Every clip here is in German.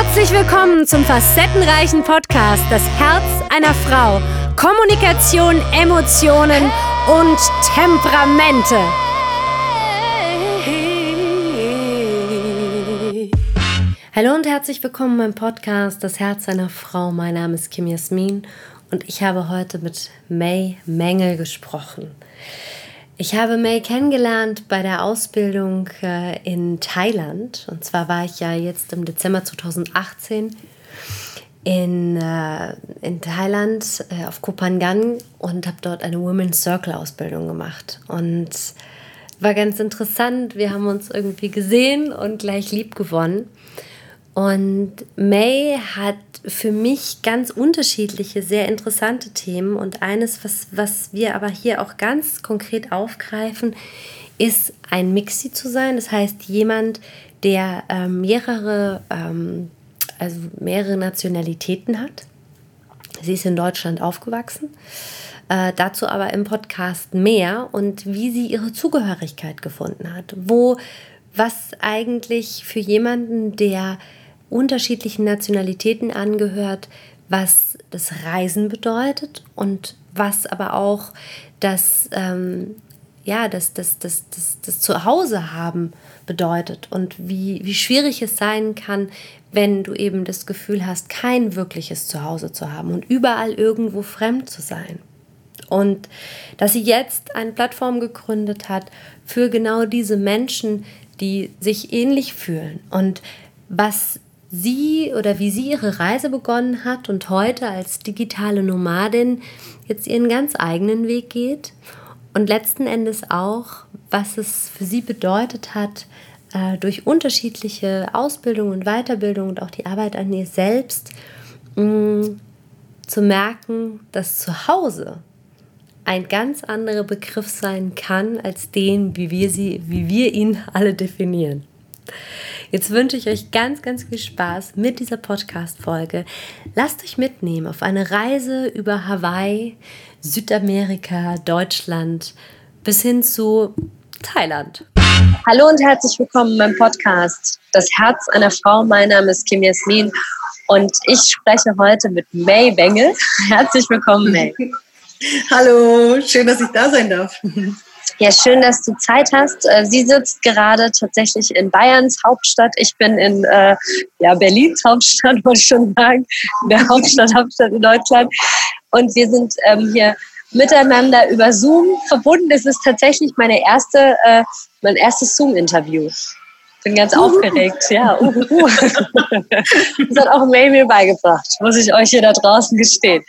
Herzlich willkommen zum facettenreichen Podcast Das Herz einer Frau. Kommunikation, Emotionen und Temperamente. Hallo und herzlich willkommen beim Podcast Das Herz einer Frau. Mein Name ist Kim Jasmin und ich habe heute mit May Mengel gesprochen. Ich habe May kennengelernt bei der Ausbildung in Thailand. Und zwar war ich ja jetzt im Dezember 2018 in Thailand auf Koh Phangan und habe dort eine Women's Circle Ausbildung gemacht. Und war ganz interessant. Wir haben uns irgendwie gesehen und gleich lieb gewonnen. Und May hat für mich ganz unterschiedliche, sehr interessante Themen. Und eines, was wir aber hier auch ganz konkret aufgreifen, ist ein Mixi zu sein. Das heißt, jemand, der mehrere Nationalitäten hat. Sie ist in Deutschland aufgewachsen. Dazu aber im Podcast mehr und wie sie ihre Zugehörigkeit gefunden hat. Was eigentlich für jemanden, der unterschiedlichen Nationalitäten angehört, was das Reisen bedeutet und was aber auch das Zuhause haben bedeutet und wie schwierig es sein kann, wenn du eben das Gefühl hast, kein wirkliches Zuhause zu haben und überall irgendwo fremd zu sein. Und dass sie jetzt eine Plattform gegründet hat für genau diese Menschen, die sich ähnlich fühlen und was sie oder wie sie ihre Reise begonnen hat und heute als digitale Nomadin jetzt ihren ganz eigenen Weg geht und letzten Endes auch, was es für sie bedeutet hat, durch unterschiedliche Ausbildung und Weiterbildung und auch die Arbeit an ihr selbst zu merken, dass Zuhause ein ganz anderer Begriff sein kann als den, wie wir ihn alle definieren. Jetzt wünsche ich euch ganz, ganz viel Spaß mit dieser Podcast-Folge. Lasst euch mitnehmen auf eine Reise über Hawaii, Südamerika, Deutschland bis hin zu Thailand. Hallo und herzlich willkommen beim Podcast Das Herz einer Frau. Mein Name ist Kim Jasmin und ich spreche heute mit May Mengel. Herzlich willkommen, May. Hallo, schön, dass ich da sein darf. Ja, schön, dass du Zeit hast. Sie sitzt gerade tatsächlich in Bayerns Hauptstadt. Ich bin in Berlins Hauptstadt, wollte ich schon sagen. Der Hauptstadt in Deutschland. Und wir sind hier miteinander über Zoom verbunden. Das ist tatsächlich mein erstes Zoom-Interview. Bin ganz aufgeregt. Ja, Das hat auch May mir beigebracht, muss ich euch hier da draußen gestehen.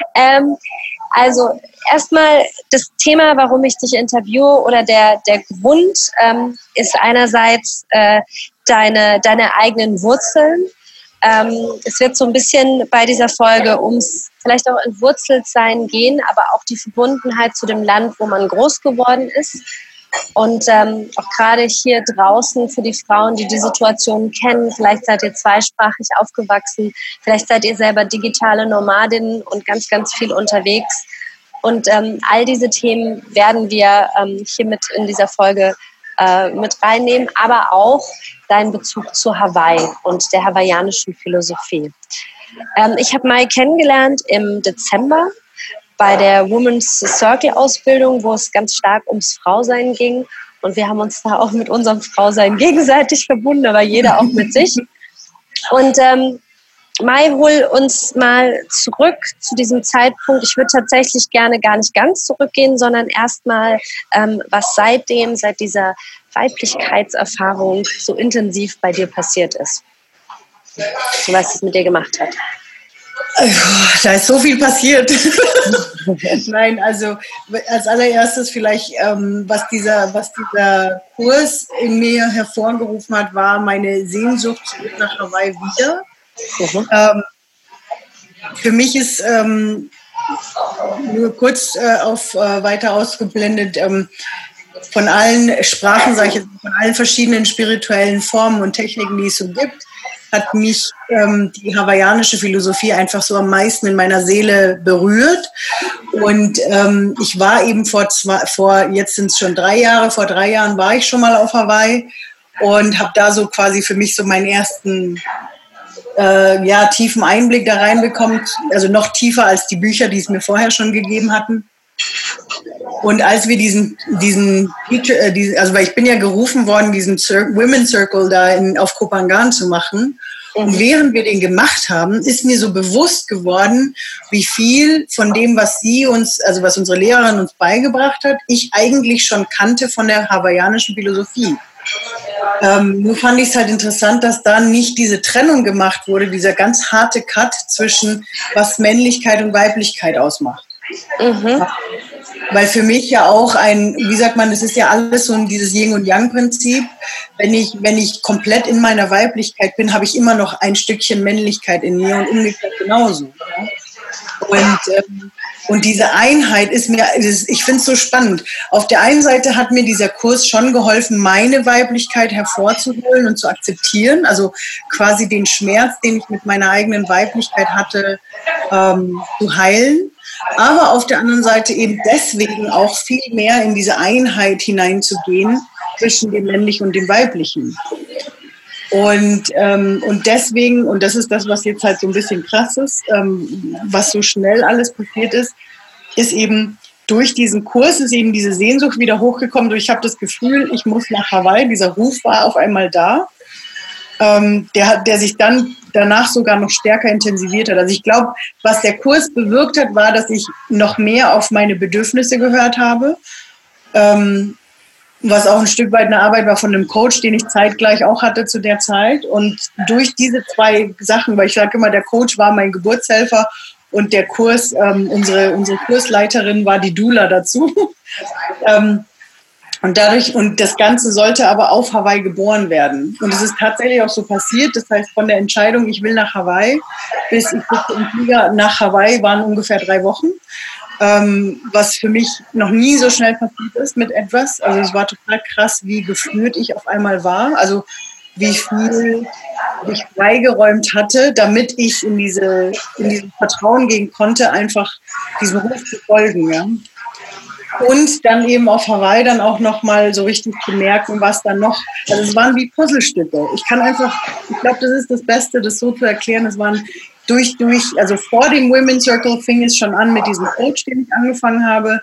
Also erstmal das Thema, warum ich dich interviewe oder der Grund ist einerseits deine eigenen Wurzeln. Es wird so ein bisschen bei dieser Folge ums vielleicht auch Entwurzeltsein gehen, aber auch die Verbundenheit zu dem Land, wo man groß geworden ist. Und auch gerade hier draußen für die Frauen, die die Situation kennen, vielleicht seid ihr zweisprachig aufgewachsen, vielleicht seid ihr selber digitale Nomadinnen und ganz, ganz viel unterwegs. Und all diese Themen werden wir hier mit in dieser Folge mit reinnehmen, aber auch deinen Bezug zu Hawaii und der hawaiianischen Philosophie. Ich habe May kennengelernt im Dezember bei der Women's Circle Ausbildung, wo es ganz stark ums Frausein ging. Und wir haben uns da auch mit unserem Frausein gegenseitig verbunden, aber jeder auch mit sich. Und May, hol uns mal zurück zu diesem Zeitpunkt. Ich würde tatsächlich gerne gar nicht ganz zurückgehen, sondern erstmal, was seit dieser Weiblichkeitserfahrung so intensiv bei dir passiert ist. Was es mit dir gemacht hat. Da ist so viel passiert. Nein, also als allererstes vielleicht, was dieser Kurs in mir hervorgerufen hat, war meine Sehnsucht nach Hawaii wieder. Für mich ist nur kurz weiter ausgeblendet, von allen Sprachen, sage ich jetzt, von allen verschiedenen spirituellen Formen und Techniken, die es so gibt, hat mich die hawaiianische Philosophie einfach so am meisten in meiner Seele berührt. Und ich war eben jetzt sind es schon 3 Jahre, vor 3 Jahren war ich schon mal auf Hawaii und habe da so quasi für mich so meinen ersten tiefen Einblick da reinbekommt, also noch tiefer als die Bücher, die es mir vorher schon gegeben hatten. Und als wir weil ich bin ja gerufen worden, diesen Women's Circle da auf Koh Phangan zu machen. Und während wir den gemacht haben, ist mir so bewusst geworden, wie viel von dem, was was unsere Lehrerin uns beigebracht hat, ich eigentlich schon kannte von der hawaiianischen Philosophie. Nur fand ich es halt interessant, dass da nicht diese Trennung gemacht wurde, dieser ganz harte Cut zwischen was Männlichkeit und Weiblichkeit ausmacht. Mhm. Weil für mich ja auch es ist ja alles so dieses Yin- und Yang-Prinzip. Wenn ich komplett in meiner Weiblichkeit bin, habe ich immer noch ein Stückchen Männlichkeit in mir und umgekehrt genauso. Ja? Und diese Einheit ich finde es so spannend. Auf der einen Seite hat mir dieser Kurs schon geholfen, meine Weiblichkeit hervorzuholen und zu akzeptieren, also quasi den Schmerz, den ich mit meiner eigenen Weiblichkeit hatte, zu heilen. Aber auf der anderen Seite eben deswegen auch viel mehr in diese Einheit hineinzugehen zwischen dem Männlichen und dem Weiblichen. Und deswegen, und das ist das, was jetzt halt so ein bisschen krass ist, was so schnell alles passiert ist eben durch diesen Kurs ist eben diese Sehnsucht wieder hochgekommen. Ich habe das Gefühl, ich muss nach Hawaii. Dieser Ruf war auf einmal da, der sich dann danach sogar noch stärker intensiviert hat. Also ich glaube, was der Kurs bewirkt hat, war, dass ich noch mehr auf meine Bedürfnisse gehört habe. Was auch ein Stück weit eine Arbeit war von einem Coach, den ich zeitgleich auch hatte zu der Zeit. Und durch diese zwei Sachen, weil ich sage immer, der Coach war mein Geburtshelfer und der Kurs, unsere Kursleiterin war die Doula dazu. Und das Ganze sollte aber auf Hawaii geboren werden. Und es ist tatsächlich auch so passiert. Das heißt, von der Entscheidung, ich will nach Hawaii, bis ich sitze im Flieger nach Hawaii, waren ungefähr 3 Wochen. Was für mich noch nie so schnell passiert ist mit etwas. Also es war total krass, wie gefühlt ich auf einmal war. Also wie viel ich freigeräumt hatte, damit ich in diesem Vertrauen gehen konnte, einfach diesem Ruf zu folgen. Ja. Und dann eben auf Hawaii dann auch nochmal so richtig zu merken, was dann noch, also es waren wie Puzzlestücke. Ich glaube, das ist das Beste, das so zu erklären. Es waren also vor dem Women's Circle fing es schon an mit diesem Coach, mit dem ich angefangen habe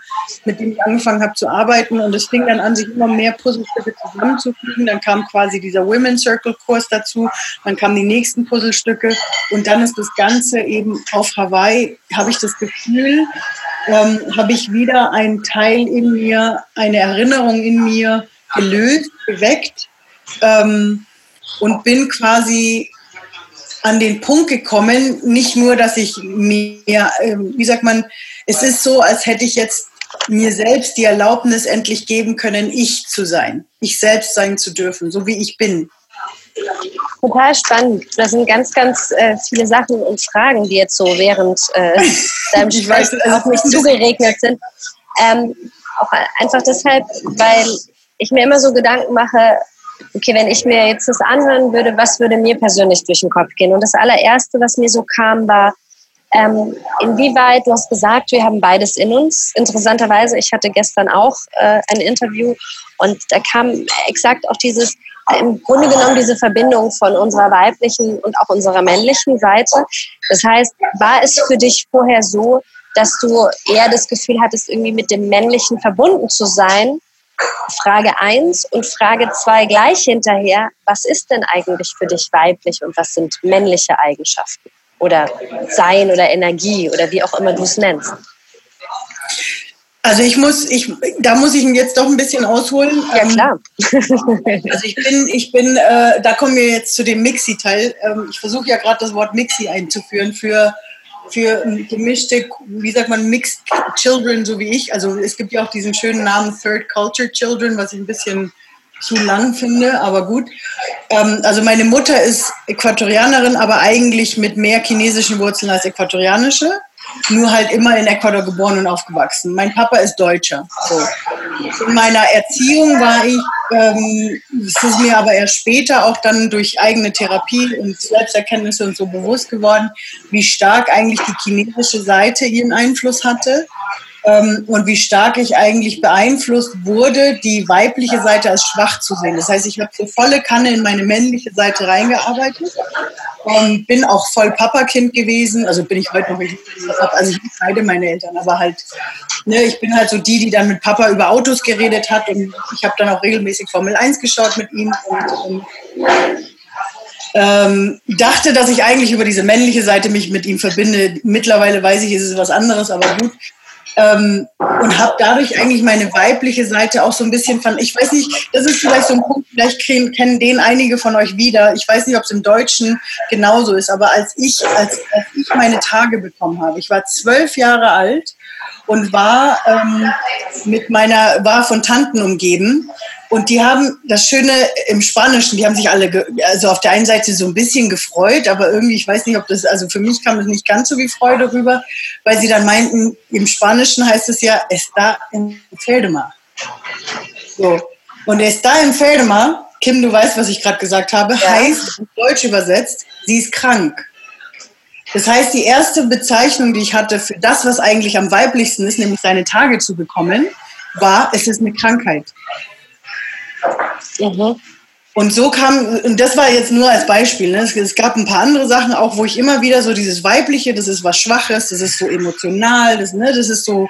zu arbeiten, und es fing dann an, sich immer mehr Puzzlestücke zusammenzufügen. Dann kam quasi dieser Women's Circle Kurs dazu, dann kamen die nächsten Puzzlestücke, und dann ist das Ganze eben auf Hawaii, habe ich das Gefühl, habe ich wieder einen Teil in mir, eine Erinnerung in mir gelöst, geweckt, und bin quasi an den Punkt gekommen, nicht nur, dass ich mir, es ist so, als hätte ich jetzt mir selbst die Erlaubnis endlich geben können, ich zu sein, ich selbst sein zu dürfen, so wie ich bin. Total spannend. Das sind ganz, ganz viele Sachen und Fragen, die jetzt so während deinem Sprechen auf mich zugeregnet sind. Auch einfach deshalb, weil ich mir immer so Gedanken mache, okay, wenn ich mir jetzt das anhören würde, was würde mir persönlich durch den Kopf gehen? Und das allererste, was mir so kam, war, inwieweit, du hast gesagt, wir haben beides in uns. Interessanterweise, ich hatte gestern auch ein Interview, und da kam exakt auch im Grunde genommen diese Verbindung von unserer weiblichen und auch unserer männlichen Seite. Das heißt, war es für dich vorher so, dass du eher das Gefühl hattest, irgendwie mit dem Männlichen verbunden zu sein? Frage 1 und Frage 2 gleich hinterher. Was ist denn eigentlich für dich weiblich und was sind männliche Eigenschaften? Oder Sein oder Energie oder wie auch immer du es nennst? Also da muss ich jetzt doch ein bisschen ausholen. Ja, klar. Also da kommen wir jetzt zu dem Mixi-Teil. Ich versuche ja gerade das Wort Mixi einzuführen für gemischte, wie sagt man, Mixed Children, so wie ich. Also es gibt ja auch diesen schönen Namen Third Culture Children, was ich ein bisschen zu lang finde, aber gut. Also meine Mutter ist Äquatorianerin, aber eigentlich mit mehr chinesischen Wurzeln als äquatorianische. Nur halt immer in Ecuador geboren und aufgewachsen. Mein Papa ist Deutscher. So. In meiner Erziehung war ich, es ist mir aber erst später auch dann durch eigene Therapie und Selbsterkenntnisse und so bewusst geworden, wie stark eigentlich die chinesische Seite ihren Einfluss hatte. und wie stark ich eigentlich beeinflusst wurde, die weibliche Seite als schwach zu sehen. Das heißt, ich habe so volle Kanne in meine männliche Seite reingearbeitet und bin auch voll Papakind gewesen. Also bin ich heute noch, also ich beide meine Eltern, aber halt, ne, ich bin halt so die dann mit Papa über Autos geredet hat und ich habe dann auch regelmäßig Formel 1 geschaut mit ihm und dachte, dass ich eigentlich über diese männliche Seite mich mit ihm verbinde. Mittlerweile weiß ich, es ist was anderes, aber gut. Und habe dadurch eigentlich meine weibliche Seite auch so ein bisschen ich weiß nicht, das ist vielleicht so ein Punkt, vielleicht kennen den einige von euch wieder. Ich weiß nicht, ob es im Deutschen genauso ist, aber als ich meine Tage bekommen habe, ich war 12 Jahre alt und war von Tanten umgeben. Und die haben das Schöne im Spanischen, die haben sich alle, also auf der einen Seite so ein bisschen gefreut, aber irgendwie, ich weiß nicht, ob das, also für mich kam das nicht ganz so wie Freude rüber, weil sie dann meinten, im Spanischen heißt es ja, está en Feldemar. So. Und está en Feldemar, Kim, du weißt, was ich gerade gesagt habe, heißt, auf Deutsch übersetzt, sie ist krank. Das heißt, die erste Bezeichnung, die ich hatte für das, was eigentlich am weiblichsten ist, nämlich seine Tage zu bekommen, war, es ist eine Krankheit. Und so und das war jetzt nur als Beispiel, ne? Es gab ein paar andere Sachen auch, wo ich immer wieder so dieses Weibliche, das ist was Schwaches, das ist so emotional, das ist so,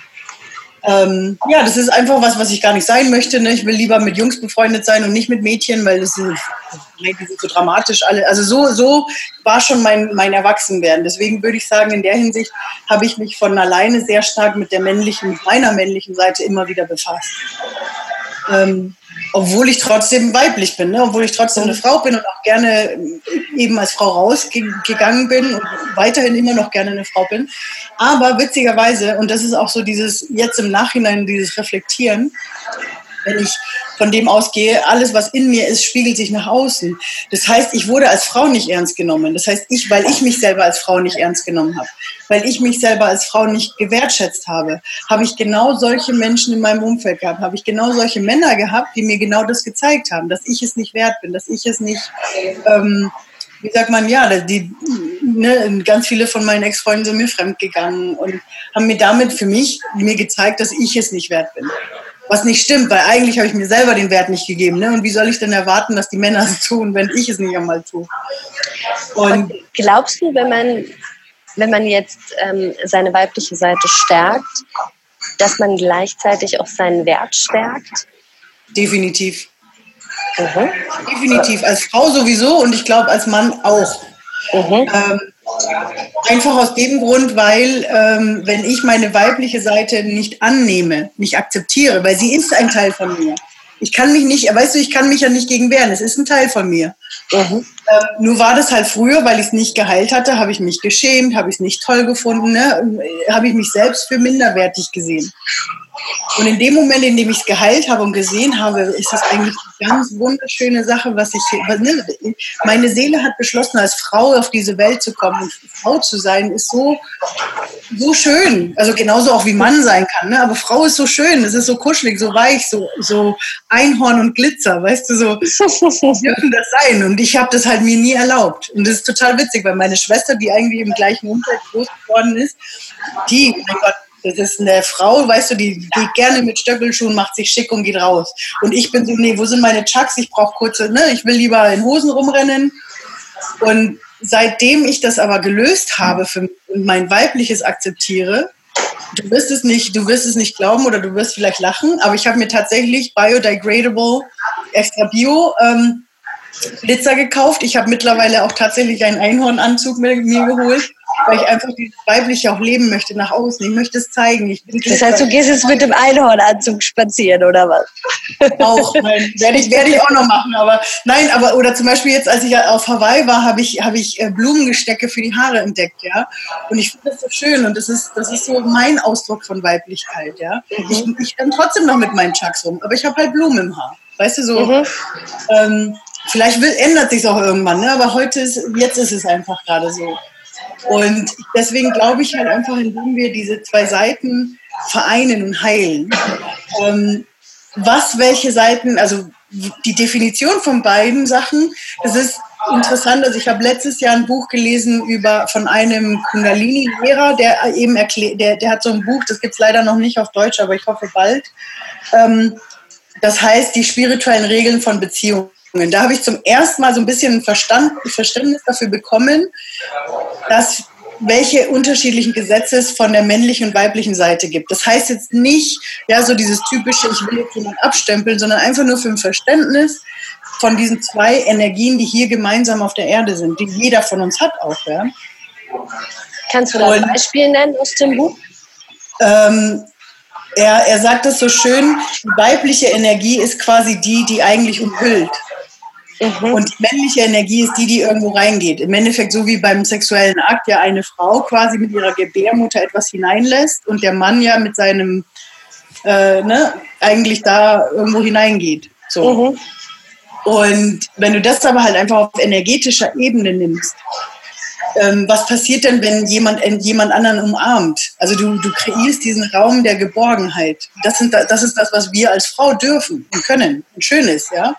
das ist einfach was ich gar nicht sein möchte, ne? Ich will lieber mit Jungs befreundet sein und nicht mit Mädchen, weil die sind so dramatisch alle, also so war schon mein Erwachsenwerden. Deswegen würde ich sagen, in der Hinsicht habe ich mich von alleine sehr stark mit meiner männlichen Seite immer wieder befasst. Obwohl ich trotzdem weiblich bin, ne? Obwohl ich trotzdem eine Frau bin und auch gerne eben als Frau rausgegangen bin und weiterhin immer noch gerne eine Frau bin. Aber witzigerweise, und das ist auch so dieses jetzt im Nachhinein, dieses Reflektieren, wenn ich von dem ausgehe, alles, was in mir ist, spiegelt sich nach außen. Das heißt, ich wurde als Frau nicht ernst genommen. Das heißt, weil ich mich selber als Frau nicht ernst genommen habe, weil ich mich selber als Frau nicht gewertschätzt habe, habe ich genau solche Menschen in meinem Umfeld gehabt, habe ich genau solche Männer gehabt, die mir genau das gezeigt haben, dass ich es nicht wert bin, dass ich es nicht, wie sagt man, ganz viele von meinen Ex-Freunden sind mir fremdgegangen und haben mir damit mir gezeigt, dass ich es nicht wert bin. Was nicht stimmt, weil eigentlich habe ich mir selber den Wert nicht gegeben. Ne? Und wie soll ich denn erwarten, dass die Männer es tun, wenn ich es nicht einmal tue? Und glaubst du, wenn man jetzt seine weibliche Seite stärkt, dass man gleichzeitig auch seinen Wert stärkt? Definitiv. Definitiv. Als Frau sowieso und ich glaube als Mann auch. Einfach aus dem Grund, weil wenn ich meine weibliche Seite nicht annehme, nicht akzeptiere, weil sie ist ein Teil von mir. Ich kann mich ja nicht gegen wehren, es ist ein Teil von mir. Nur war das halt früher, weil ich es nicht geheilt hatte, habe ich mich geschämt, habe ich es nicht toll gefunden, ne? Habe ich mich selbst für minderwertig gesehen. Und in dem Moment, in dem ich es geheilt habe und gesehen habe, ist das eigentlich eine ganz wunderschöne Sache, meine Seele hat beschlossen, als Frau auf diese Welt zu kommen. Und Frau zu sein ist so schön. Also genauso auch wie Mann sein kann. Ne? Aber Frau ist so schön, es ist so kuschelig, so weich, so Einhorn und Glitzer, weißt du, so dürfen das sein. Und ich habe das halt mir nie erlaubt. Und das ist total witzig, weil meine Schwester, die eigentlich im gleichen Umfeld groß geworden ist, mein Gott, das ist eine Frau, weißt du, die geht gerne mit Stöckelschuhen, macht sich schick und geht raus. Und ich bin so, nee, wo sind meine Chucks? Ich brauche kurze, ne? Ich will lieber in Hosen rumrennen. Und seitdem ich das aber gelöst habe und mein Weibliches akzeptiere, du wirst es nicht glauben oder du wirst vielleicht lachen, aber ich habe mir tatsächlich biodegradable, extra Bio Glitzer gekauft. Ich habe mittlerweile auch tatsächlich einen Einhornanzug mir geholt, weil ich einfach dieses Weibliche auch leben möchte nach außen. Ich möchte es zeigen. Das heißt, du gehst jetzt mit dem Einhornanzug spazieren, oder was? Auch, werde ich auch noch machen. Oder zum Beispiel jetzt, als ich auf Hawaii war, habe ich Blumengestecke für die Haare entdeckt, ja. Und ich finde das so schön und das ist so mein Ausdruck von Weiblichkeit, ja. Ich dann trotzdem noch mit meinen Chucks rum, aber ich habe halt Blumen im Haar. Weißt du, so, vielleicht ändert sich auch irgendwann, ne? Aber jetzt ist es einfach gerade so. Und deswegen glaube ich halt einfach, indem wir diese zwei Seiten vereinen und heilen, welche Seiten, also die Definition von beiden Sachen, das ist interessant, also ich habe letztes Jahr ein Buch gelesen von einem Kundalini-Lehrer, der eben erklärt, der hat so ein Buch, das gibt es leider noch nicht auf Deutsch, aber ich hoffe bald. Das heißt, die spirituellen Regeln von Beziehungen. Da habe ich zum ersten Mal so ein bisschen Verständnis dafür bekommen, welche unterschiedlichen Gesetze es von der männlichen und weiblichen Seite gibt. Das heißt jetzt nicht, ja, so dieses typische, ich will jetzt jemanden abstempeln, sondern einfach nur für ein Verständnis von diesen zwei Energien, die hier gemeinsam auf der Erde sind, die jeder von uns hat auch. Ja. Kannst du da ein Beispiel nennen aus dem Buch? Er sagt das so schön, die weibliche Energie ist quasi die eigentlich umhüllt. Und die männliche Energie ist die irgendwo reingeht. Im Endeffekt so wie beim sexuellen Akt ja eine Frau quasi mit ihrer Gebärmutter etwas hineinlässt und der Mann ja mit seinem, eigentlich da irgendwo hineingeht. So. Und wenn du das aber halt einfach auf energetischer Ebene nimmst, was passiert denn, wenn jemand anderen umarmt? Also du kreierst diesen Raum der Geborgenheit. Das ist das, was wir als Frau dürfen und können und schön ist, ja.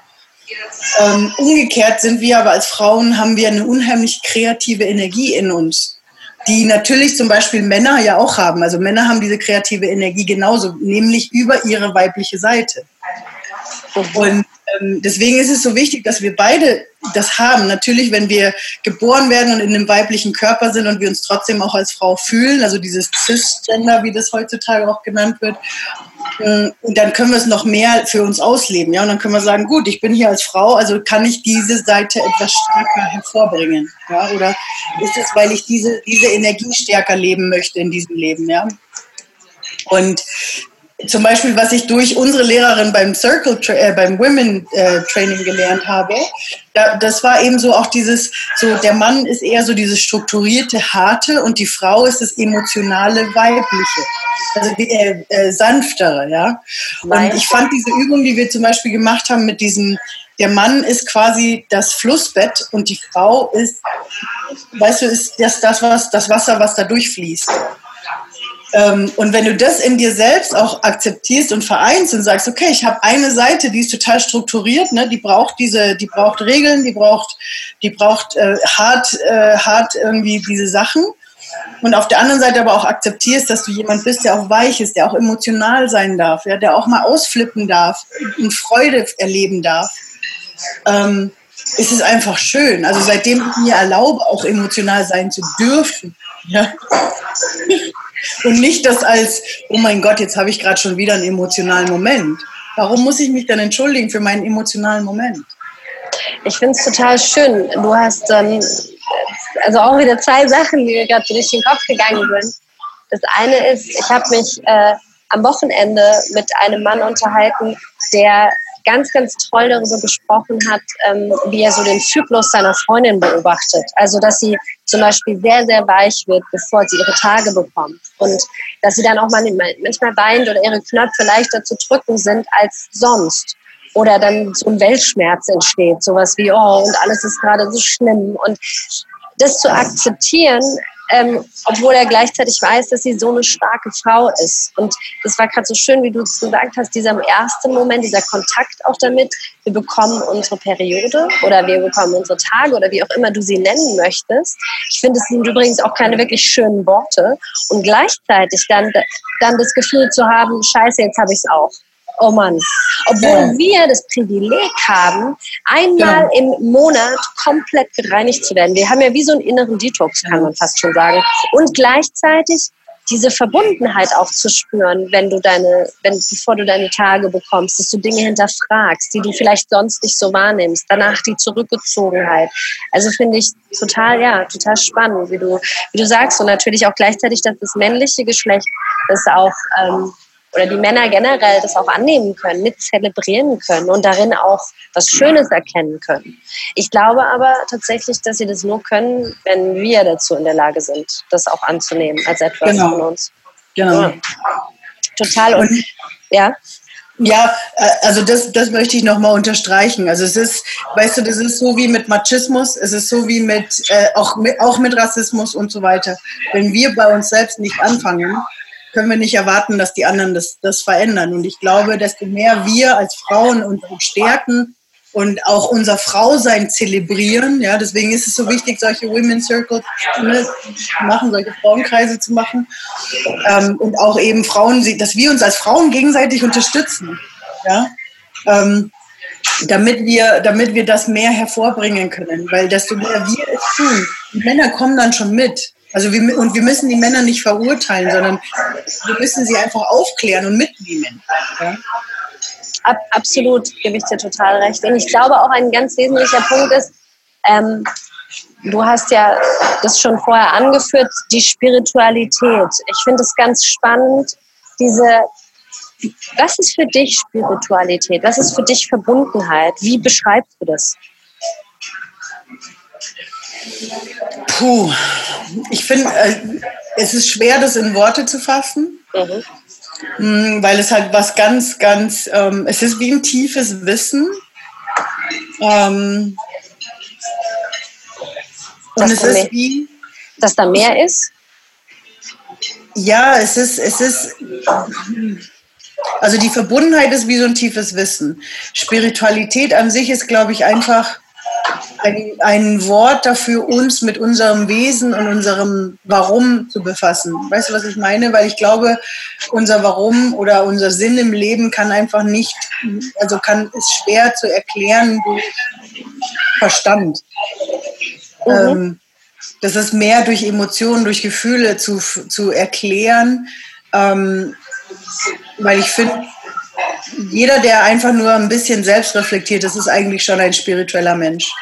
Umgekehrt sind wir aber als Frauen, haben wir eine unheimlich kreative Energie in uns, die natürlich zum Beispiel Männer ja auch haben. Also Männer haben diese kreative Energie genauso, nämlich über ihre weibliche Seite. Und deswegen ist es so wichtig, dass wir beide das haben. Natürlich, wenn wir geboren werden und in einem weiblichen Körper sind und wir uns trotzdem auch als Frau fühlen, also dieses Cisgender, wie das heutzutage auch genannt wird, dann können wir es noch mehr für uns ausleben. Ja? Und dann können wir sagen, gut, ich bin hier als Frau, also kann ich diese Seite etwas stärker hervorbringen. Ja? Oder ist es, weil ich diese Energie stärker leben möchte in diesem Leben. Ja? Und zum Beispiel, was ich durch unsere Lehrerin beim beim Women Training gelernt habe, das war eben so auch der Mann ist eher so dieses strukturierte, harte und die Frau ist das emotionale, weibliche, also die sanftere, ja. Und ich fand diese Übung, die wir zum Beispiel gemacht haben mit der Mann ist quasi das Flussbett und die Frau ist, weißt du, ist das Wasser, was da durchfließt. Und wenn du das in dir selbst auch akzeptierst und vereinst und sagst, okay, ich habe eine Seite, die ist total strukturiert, ne, die braucht Regeln, die braucht hart irgendwie diese Sachen. Und auf der anderen Seite aber auch akzeptierst, dass du jemand bist, der auch weich ist, der auch emotional sein darf, ja, der auch mal ausflippen darf und Freude erleben darf. Ist es einfach schön. Also seitdem ich mir erlaube, auch emotional sein zu dürfen, ja. Und nicht das als, oh mein Gott, jetzt habe ich gerade schon wieder einen emotionalen Moment. Warum muss ich mich dann entschuldigen für meinen emotionalen Moment? Ich finde es total schön. Du hast dann, also auch wieder zwei Sachen, die mir gerade durch den Kopf gegangen sind. Das eine ist, ich habe mich am Wochenende mit einem Mann unterhalten, der ganz, ganz toll darüber gesprochen hat, wie er so den Zyklus seiner Freundin beobachtet. Also, dass sie zum Beispiel sehr, sehr weich wird, bevor sie ihre Tage bekommt. Und dass sie dann auch manchmal weint oder ihre Knöpfe leichter zu drücken sind als sonst. Oder dann so ein Weltschmerz entsteht, sowas wie, oh, und alles ist gerade so schlimm. Und das zu akzeptieren, obwohl er gleichzeitig weiß, dass sie so eine starke Frau ist. Und das war gerade so schön, wie du es gesagt hast, dieser erste Moment, dieser Kontakt auch damit, wir bekommen unsere Periode oder wir bekommen unsere Tage oder wie auch immer du sie nennen möchtest. Ich finde, es sind übrigens auch keine wirklich schönen Worte. Und gleichzeitig dann das Gefühl zu haben, scheiße, jetzt habe ich es auch. Oh Mann. Obwohl wir das Privileg haben, einmal im Monat komplett gereinigt zu werden. Wir haben ja wie so einen inneren Detox, kann man fast schon sagen. Und gleichzeitig diese Verbundenheit auch zu spüren, bevor du deine Tage bekommst, dass du Dinge hinterfragst, die du vielleicht sonst nicht so wahrnimmst. Danach die Zurückgezogenheit. Also finde ich total spannend, wie du sagst. Und natürlich auch gleichzeitig, dass das männliche Geschlecht das auch oder die Männer generell das auch annehmen können, mit zelebrieren können und darin auch was Schönes erkennen können. Ich glaube aber tatsächlich, dass sie das nur können, wenn wir dazu in der Lage sind, das auch anzunehmen als etwas von uns. Genau. Ja. Total. Und ja. Ja, also das möchte ich nochmal unterstreichen. Also es ist, weißt du, das ist so wie mit Machismus, es ist so wie mit auch mit Rassismus und so weiter. Wenn wir bei uns selbst nicht anfangen, können wir nicht erwarten, dass die anderen das verändern. Und ich glaube, desto mehr wir als Frauen uns auch stärken und auch unser Frausein zelebrieren. Ja, deswegen ist es so wichtig, solche Women's Circles zu machen, solche Frauenkreise zu machen. Und auch eben Frauen, dass wir uns als Frauen gegenseitig unterstützen. Ja? Damit wir das mehr hervorbringen können. Weil desto mehr wir es tun, die Männer kommen dann schon mit. Also wir müssen die Männer nicht verurteilen, sondern wir müssen sie einfach aufklären und mitnehmen. Ja? Absolut, gebe ich dir total recht. Und ich glaube auch ein ganz wesentlicher Punkt ist, du hast ja das schon vorher angeführt, die Spiritualität. Ich finde es ganz spannend, was ist für dich Spiritualität? Was ist für dich Verbundenheit? Wie beschreibst du das? Puh, ich finde, es ist schwer, das in Worte zu fassen, weil es halt was ganz, ganz, es ist wie ein tiefes Wissen. Und es ist wie... Dass da mehr ist? Ja, es ist, also die Verbundenheit ist wie so ein tiefes Wissen. Spiritualität an sich ist, glaube ich, einfach ein Wort dafür, uns mit unserem Wesen und unserem Warum zu befassen. Weißt du, was ich meine? Weil ich glaube, unser Warum oder unser Sinn im Leben kann einfach nicht, ist schwer zu erklären durch Verstand. Das ist mehr durch Emotionen, durch Gefühle zu erklären, weil ich finde, jeder, der einfach nur ein bisschen selbst reflektiert, das ist eigentlich schon ein spiritueller Mensch.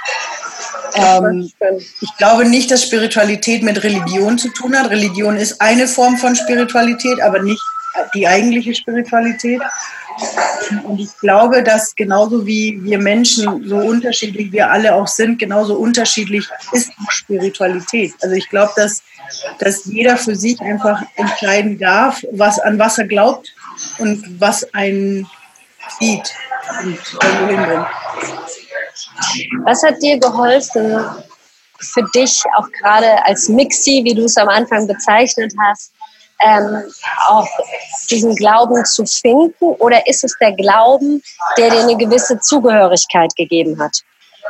Ich glaube nicht, dass Spiritualität mit Religion zu tun hat. Religion ist eine Form von Spiritualität, aber nicht die eigentliche Spiritualität. Und ich glaube, dass genauso wie wir Menschen, so unterschiedlich wir alle auch sind, genauso unterschiedlich ist auch Spiritualität. Also ich glaube, dass jeder für sich einfach entscheiden darf, an was er glaubt und was einen zieht und wohin bringt. Was hat dir geholfen, für dich auch gerade als Mixi, wie du es am Anfang bezeichnet hast, auch diesen Glauben zu finden? Oder ist es der Glauben, der dir eine gewisse Zugehörigkeit gegeben hat?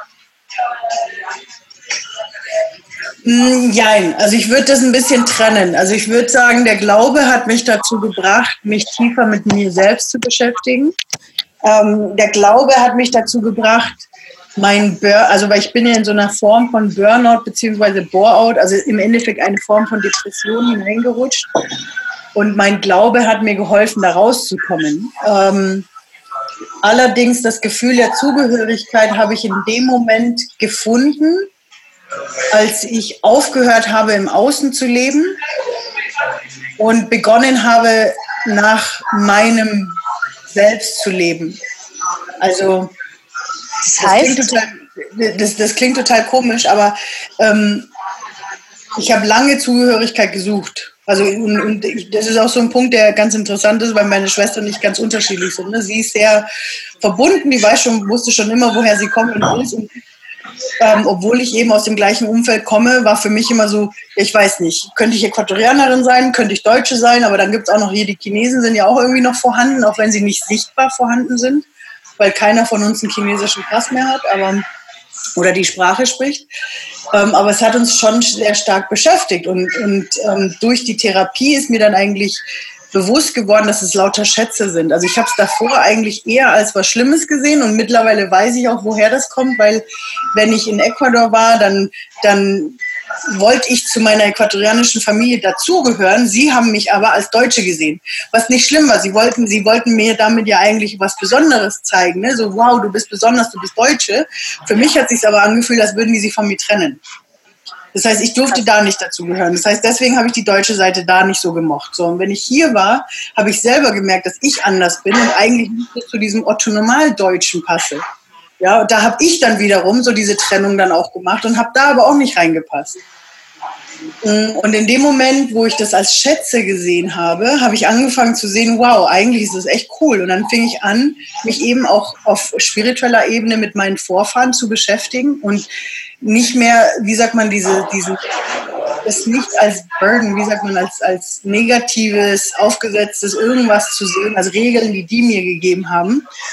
Nein, also ich würde das ein bisschen trennen. Also ich würde sagen, der Glaube hat mich dazu gebracht, mich tiefer mit mir selbst zu beschäftigen. Der Glaube hat mich dazu gebracht, weil ich bin ja in so einer Form von Burnout bzw. Bore-out, also im Endeffekt eine Form von Depression hineingerutscht. Und mein Glaube hat mir geholfen, da rauszukommen. Allerdings das Gefühl der Zugehörigkeit habe ich in dem Moment gefunden, als ich aufgehört habe, im Außen zu leben und begonnen habe, nach meinem Selbst zu leben. Also das heißt, das klingt total komisch, aber ich habe lange Zugehörigkeit gesucht. Also das ist auch so ein Punkt, der ganz interessant ist, weil meine Schwester und ich ganz unterschiedlich sind. Ne? Sie ist sehr verbunden, die wusste schon immer, woher sie kommt und alles. Und obwohl ich eben aus dem gleichen Umfeld komme, war für mich immer so, ich weiß nicht, könnte ich Äquatorianerin sein, könnte ich Deutsche sein, aber dann gibt es auch noch hier, die Chinesen sind ja auch irgendwie noch vorhanden, auch wenn sie nicht sichtbar vorhanden sind, weil keiner von uns einen chinesischen Pass mehr hat, oder die Sprache spricht. Aber es hat uns schon sehr stark beschäftigt und durch die Therapie ist mir dann eigentlich bewusst geworden, dass es lauter Schätze sind. Also ich habe es davor eigentlich eher als was Schlimmes gesehen und mittlerweile weiß ich auch, woher das kommt, weil wenn ich in Ecuador war, dann wollte ich zu meiner äquatorianischen Familie dazugehören. Sie haben mich aber als Deutsche gesehen, was nicht schlimm war. Sie wollten mir damit ja eigentlich was Besonderes zeigen. Ne? So, wow, du bist besonders, du bist Deutsche. Für mich hat es sich aber angefühlt, als würden die sich von mir trennen. Das heißt, ich durfte da nicht dazugehören. Das heißt, deswegen habe ich die deutsche Seite da nicht so gemocht. So, und wenn ich hier war, habe ich selber gemerkt, dass ich anders bin und eigentlich nicht zu diesem Otto-Normal-Deutschen passe. Ja, und da habe ich dann wiederum so diese Trennung dann auch gemacht und habe da aber auch nicht reingepasst. Und in dem Moment, wo ich das als Schätze gesehen habe, habe ich angefangen zu sehen, wow, eigentlich ist das echt cool. Und dann fing ich an, mich eben auch auf spiritueller Ebene mit meinen Vorfahren zu beschäftigen und nicht mehr, wie sagt man, das nicht als Burden, wie sagt man, als negatives, aufgesetztes irgendwas zu sehen, als Regeln, die mir gegeben haben,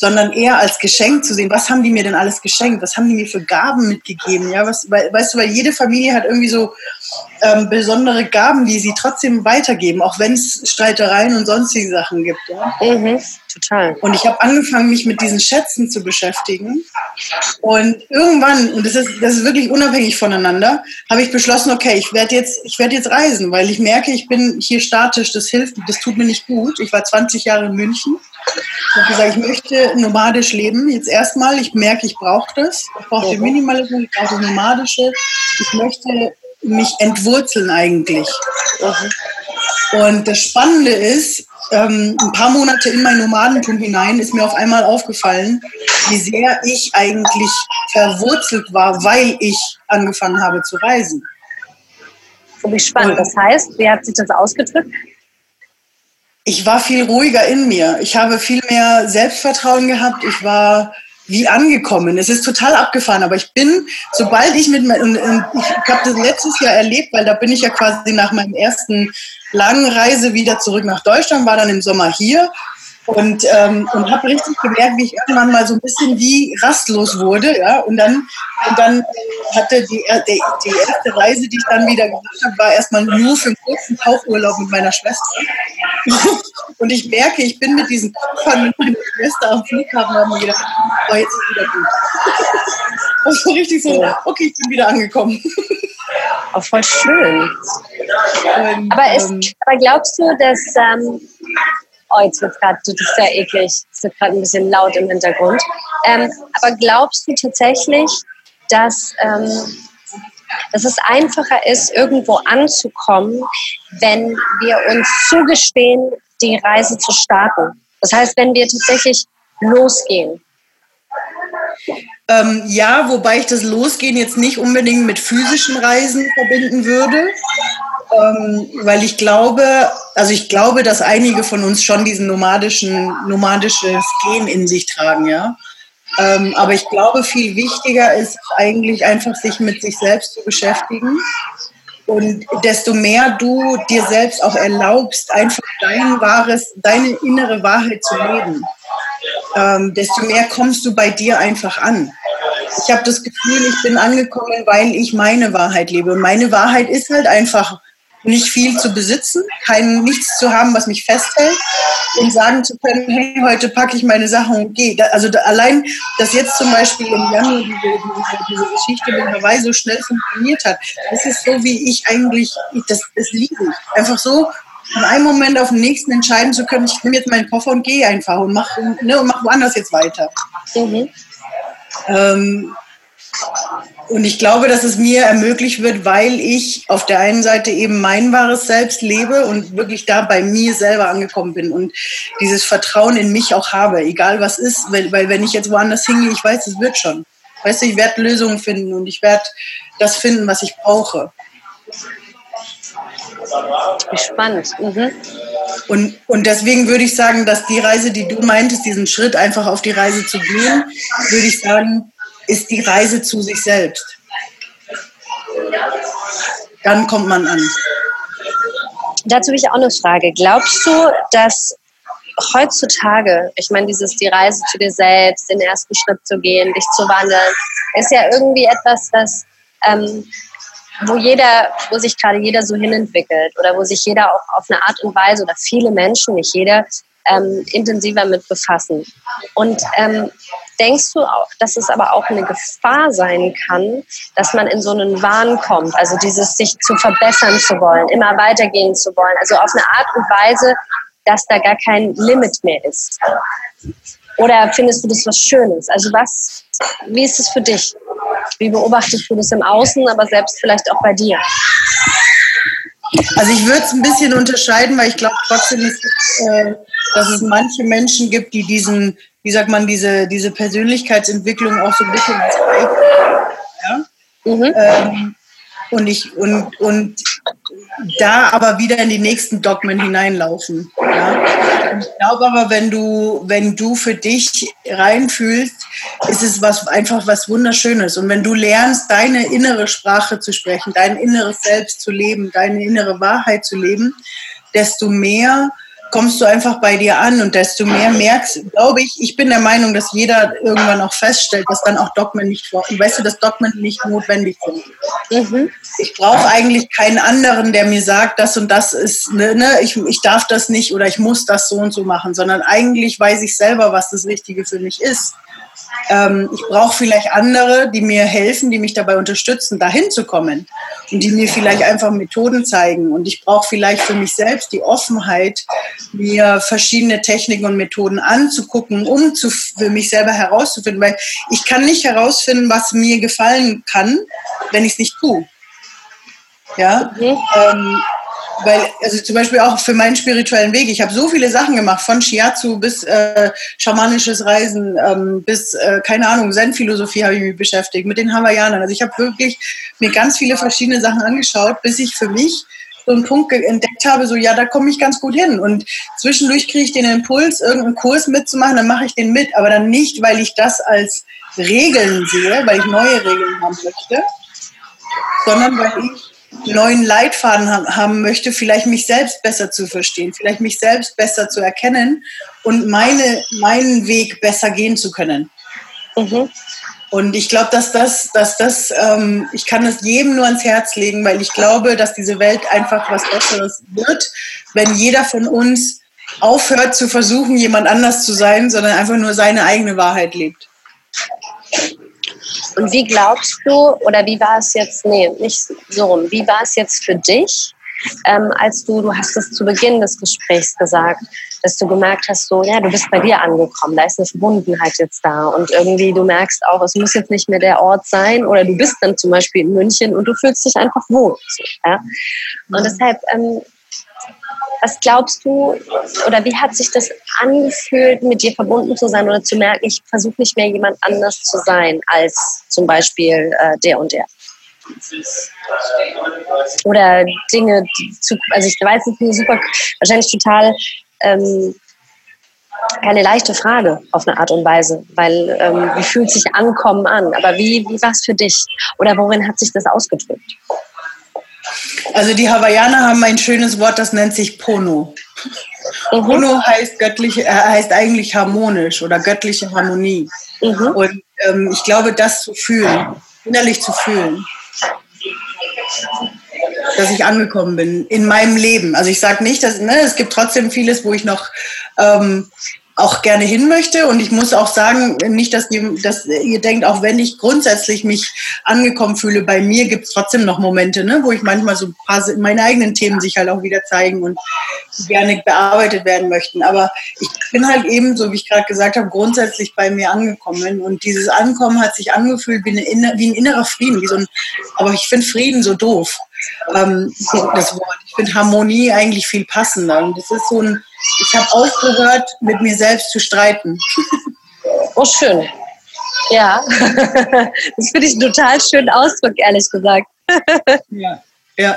sondern eher als Geschenk zu sehen. Was haben die mir denn alles geschenkt? Was haben die mir für Gaben mitgegeben? Ja, weißt du, weil jede Familie hat irgendwie so besondere Gaben, die sie trotzdem weitergeben, auch wenn es Streitereien und sonstige Sachen gibt. Ja? Total. Und ich habe angefangen, mich mit diesen Schätzen zu beschäftigen. Und irgendwann, und das ist wirklich unabhängig voneinander, habe ich beschlossen, okay, ich werde jetzt reisen, weil ich merke, ich bin hier statisch, das hilft, das tut mir nicht gut. Ich war 20 Jahre in München. Ich habe gesagt, ich möchte nomadisch leben. Jetzt erstmal, ich merke, ich brauche das. Ich brauche den Minimalismus, ich brauche das Nomadische. Ich möchte mich entwurzeln eigentlich. Und das Spannende ist, ein paar Monate in mein Nomadentum hinein ist mir auf einmal aufgefallen, wie sehr ich eigentlich verwurzelt war, weil ich angefangen habe zu reisen. Wie spannend. Das heißt, wie hat sich das ausgedrückt? Ich war viel ruhiger in mir. Ich habe viel mehr Selbstvertrauen gehabt. Ich war wie angekommen. Es ist total abgefahren, aber ich bin, sobald ich ich habe das letztes Jahr erlebt, weil da bin ich ja quasi nach meinem ersten langen Reise wieder zurück nach Deutschland, war dann im Sommer hier und habe richtig gemerkt, wie ich irgendwann mal so ein bisschen wie rastlos wurde, ja, und dann hatte die erste Reise, die ich dann wieder gemacht habe, war erstmal nur für einen kurzen Tauchurlaub mit meiner Schwester. Und ich merke, ich bin mit diesen Koffern mit meiner Schwester am Flughafen und habe mir gedacht, oh, jetzt ist wieder gut. Und so richtig so, okay, ich bin wieder angekommen. Oh, voll schön. Aber glaubst du, dass jetzt wird gerade, das ist sehr eklig, es wird gerade ein bisschen laut im Hintergrund. Aber glaubst du tatsächlich, dass es einfacher ist, irgendwo anzukommen, wenn wir uns zugestehen, die Reise zu starten? Das heißt, wenn wir tatsächlich losgehen. Ja, wobei ich das Losgehen jetzt nicht unbedingt mit physischen Reisen verbinden würde. Weil ich glaube, dass einige von uns schon diesen nomadisches Gen in sich tragen, ja. Aber ich glaube, viel wichtiger ist eigentlich einfach, sich mit sich selbst zu beschäftigen. Und desto mehr du dir selbst auch erlaubst, einfach deine innere Wahrheit zu leben, desto mehr kommst du bei dir einfach an. Ich habe das Gefühl, ich bin angekommen, weil ich meine Wahrheit lebe. Und meine Wahrheit ist halt einfach, nicht viel zu besitzen, nichts zu haben, was mich festhält und sagen zu können, hey, heute packe ich meine Sachen und gehe. Allein, dass jetzt zum Beispiel im Januar diese Geschichte mit Hawaii so schnell funktioniert hat, das ist so, wie ich eigentlich, das liebe ich. Einfach so, in einem Moment auf den nächsten entscheiden zu können, ich nehme jetzt meinen Koffer und gehe einfach und mach woanders jetzt weiter. Und ich glaube, dass es mir ermöglicht wird, weil ich auf der einen Seite eben mein wahres Selbst lebe und wirklich da bei mir selber angekommen bin und dieses Vertrauen in mich auch habe, egal was ist, weil wenn ich jetzt woanders hingehe, ich weiß, es wird schon. Weißt du, ich werde Lösungen finden und ich werde das finden, was ich brauche. Spannend. Und deswegen würde ich sagen, dass die Reise, die du meintest, diesen Schritt einfach auf die Reise zu gehen, würde ich sagen, ist die Reise zu sich selbst. Dann kommt man an. Dazu habe ich auch eine Frage. Glaubst du, dass heutzutage, ich meine, die Reise zu dir selbst, den ersten Schritt zu gehen, dich zu wandeln, ist ja irgendwie etwas, das wo sich gerade jeder so hinentwickelt oder wo sich jeder auch auf eine Art und Weise oder viele Menschen, nicht jeder, intensiver mit befassen. Und denkst du auch, dass es aber auch eine Gefahr sein kann, dass man in so einen Wahn kommt, also dieses sich zu verbessern zu wollen, immer weitergehen zu wollen, also auf eine Art und Weise, dass da gar kein Limit mehr ist? Oder findest du das was Schönes? Also wie ist es für dich? Wie beobachtest du das im Außen, aber selbst vielleicht auch bei dir? Also ich würde es ein bisschen unterscheiden, weil ich glaube trotzdem, dass es manche Menschen gibt, die diese Persönlichkeitsentwicklung auch so ein bisschen ja? Und da aber wieder in die nächsten Dogmen hineinlaufen. Ja? Und ich glaube aber, wenn du für dich reinfühlst, ist es einfach was Wunderschönes. Und wenn du lernst, deine innere Sprache zu sprechen, dein inneres Selbst zu leben, deine innere Wahrheit zu leben, desto mehr kommst du einfach bei dir an und desto mehr merkst, glaube ich bin der Meinung, dass jeder irgendwann auch feststellt, dass dann auch Dogmen nicht dass Dogmen nicht notwendig sind. Mhm. Ich brauche eigentlich keinen anderen, der mir sagt, das und das ist, ich darf das nicht oder ich muss das so und so machen, sondern eigentlich weiß ich selber, was das Richtige für mich ist. Ich brauche vielleicht andere, die mir helfen, die mich dabei unterstützen, dahin zu kommen und die mir vielleicht einfach Methoden zeigen. Und ich brauche vielleicht für mich selbst die Offenheit, mir verschiedene Techniken und Methoden anzugucken, um für mich selber herauszufinden. Weil ich kann nicht herausfinden, was mir gefallen kann, wenn ich es nicht tue. Ja. Weil, also zum Beispiel auch für meinen spirituellen Weg, ich habe so viele Sachen gemacht, von Shiatsu bis schamanisches Reisen, bis, keine Ahnung, Zen-Philosophie habe ich mich beschäftigt, mit den Hawaiianern. Also ich habe wirklich mir ganz viele verschiedene Sachen angeschaut, bis ich für mich so einen Punkt entdeckt habe, so ja, da komme ich ganz gut hin. Und zwischendurch kriege ich den Impuls, irgendeinen Kurs mitzumachen, dann mache ich den mit. Aber dann nicht, weil ich das als Regeln sehe, weil ich neue Regeln haben möchte, sondern weil ich neuen Leitfaden haben möchte, vielleicht mich selbst besser zu verstehen, vielleicht mich selbst besser zu erkennen und meinen Weg besser gehen zu können. Mhm. Und ich glaube, ich kann das jedem nur ans Herz legen, weil ich glaube, dass diese Welt einfach was Besseres wird, wenn jeder von uns aufhört zu versuchen, jemand anders zu sein, sondern einfach nur seine eigene Wahrheit lebt. Und wie glaubst du, oder wie war es jetzt, nicht so rum, wie war es jetzt für dich, als du hast es zu Beginn des Gesprächs gesagt, dass du gemerkt hast, so, ja, du bist bei dir angekommen, da ist eine Verbundenheit jetzt da und irgendwie du merkst auch, es muss jetzt nicht mehr der Ort sein oder du bist dann zum Beispiel in München und du fühlst dich einfach wohl. Ja? Und deshalb, was glaubst du, oder wie hat sich das angefühlt, mit dir verbunden zu sein oder zu merken, ich versuche nicht mehr jemand anders zu sein als zum Beispiel der und der? Oder Dinge, also ich weiß, es ist eine super, wahrscheinlich total keine leichte Frage auf eine Art und Weise, weil wie fühlt sich Ankommen an? Aber wie war es für dich? Oder worin hat sich das ausgedrückt? Also die Hawaiianer haben ein schönes Wort, das nennt sich Pono. Mhm. Pono heißt heißt eigentlich harmonisch oder göttliche Harmonie. Mhm. Und ich glaube, das zu fühlen, innerlich zu fühlen, dass ich angekommen bin in meinem Leben. Also ich sage nicht, dass es gibt trotzdem vieles, wo ich noch auch gerne hin möchte. Und ich muss auch sagen, nicht, dass ihr denkt, auch wenn ich grundsätzlich mich angekommen fühle, bei mir gibt es trotzdem noch Momente, wo ich manchmal so ein paar meine eigenen Themen sich halt auch wieder zeigen und gerne bearbeitet werden möchten. Aber ich bin halt eben, so wie ich gerade gesagt habe, grundsätzlich bei mir angekommen. Und dieses Ankommen hat sich angefühlt wie ein innerer Frieden. Aber ich finde Frieden so doof. Das Wort. Ich finde Harmonie eigentlich viel passender. Und das ist ich habe aufgehört, mit mir selbst zu streiten. Oh, schön. Ja, das finde ich einen total schönen Ausdruck, ehrlich gesagt. Ja,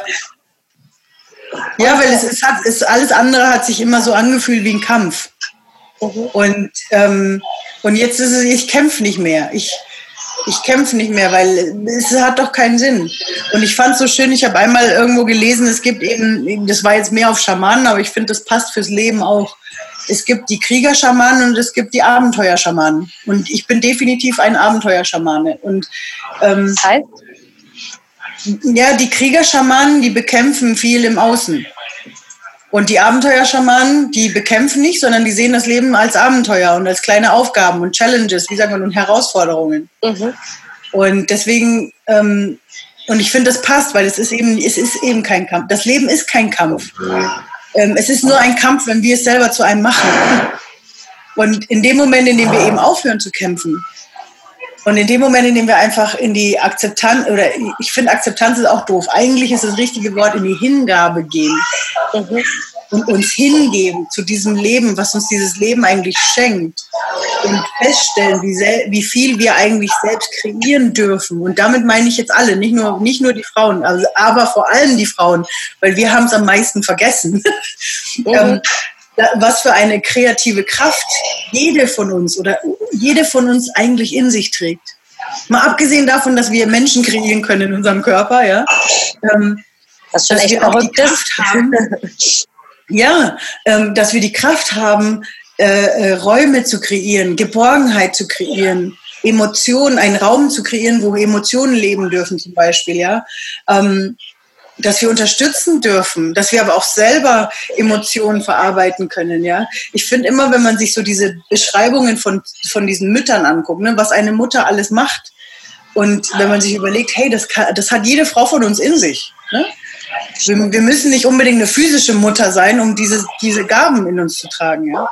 weil alles andere hat sich immer so angefühlt wie ein Kampf. Mhm. Und jetzt ist es, ich kämpfe nicht mehr. Ich kämpfe nicht mehr, weil es hat doch keinen Sinn. Und ich fand es so schön, ich habe einmal irgendwo gelesen, es gibt eben, das war jetzt mehr auf Schamanen, aber ich finde, das passt fürs Leben auch. Es gibt die Kriegerschamanen und es gibt die Abenteuerschamanen. Und ich bin definitiv ein Abenteuerschamane. Und heißt? Ja, die Kriegerschamanen, die bekämpfen viel im Außen. Und die Abenteuerschamanen, die bekämpfen nicht, sondern die sehen das Leben als Abenteuer und als kleine Aufgaben und Challenges, wie sagt man, und Herausforderungen. Mhm. Und deswegen, und ich finde, das passt, weil es ist eben kein Kampf. Das Leben ist kein Kampf. Es ist nur ein Kampf, wenn wir es selber zu einem machen. Und in dem Moment, in dem wir eben aufhören zu kämpfen, und in dem Moment, in dem wir einfach in die Akzeptanz, oder ich finde, Akzeptanz ist auch doof. Eigentlich ist das richtige Wort, in die Hingabe gehen. Mhm. Und uns hingeben zu diesem Leben, was uns dieses Leben eigentlich schenkt. Und feststellen, wie viel wir eigentlich selbst kreieren dürfen. Und damit meine ich jetzt alle, nicht nur die Frauen, aber vor allem die Frauen, weil wir haben es am meisten vergessen. Mhm. Was für eine kreative Kraft jede von uns eigentlich in sich trägt. Mal abgesehen davon, dass wir Menschen kreieren können in unserem Körper, ja. Das ist schon echt verrückt. Ja, dass wir die Kraft haben, Räume zu kreieren, Geborgenheit zu kreieren, Emotionen, einen Raum zu kreieren, wo Emotionen leben dürfen zum Beispiel, ja. Dass wir unterstützen dürfen, dass wir aber auch selber Emotionen verarbeiten können, ja. Ich finde immer, wenn man sich so diese Beschreibungen von diesen Müttern anguckt, ne, was eine Mutter alles macht, und wenn man sich überlegt, hey, das hat jede Frau von uns in sich, ne? Wir müssen nicht unbedingt eine physische Mutter sein, um diese Gaben in uns zu tragen, ja.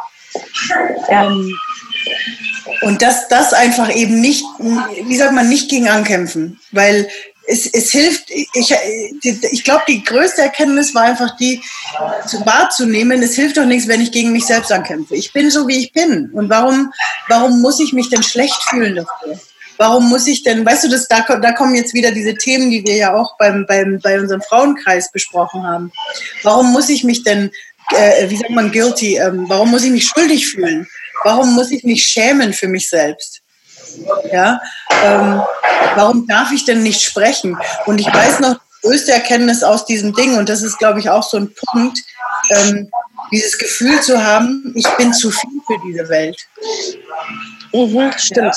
Und das einfach eben nicht, wie sagt man, nicht gegen ankämpfen, weil es hilft, ich glaube, die größte Erkenntnis war einfach die, wahrzunehmen, es hilft doch nichts, wenn ich gegen mich selbst ankämpfe. Ich bin so, wie ich bin. Und warum muss ich mich denn schlecht fühlen dafür? Warum muss ich denn, weißt du, da kommen jetzt wieder diese Themen, die wir ja auch bei unserem Frauenkreis besprochen haben. Warum muss ich mich denn, wie sagt man, guilty, warum muss ich mich schuldig fühlen? Warum muss ich mich schämen für mich selbst? Ja, warum darf ich denn nicht sprechen? Und ich weiß noch, die größte Erkenntnis aus diesem Ding, und das ist, glaube ich, auch so ein Punkt, dieses Gefühl zu haben, ich bin zu viel für diese Welt. Stimmt. Ja.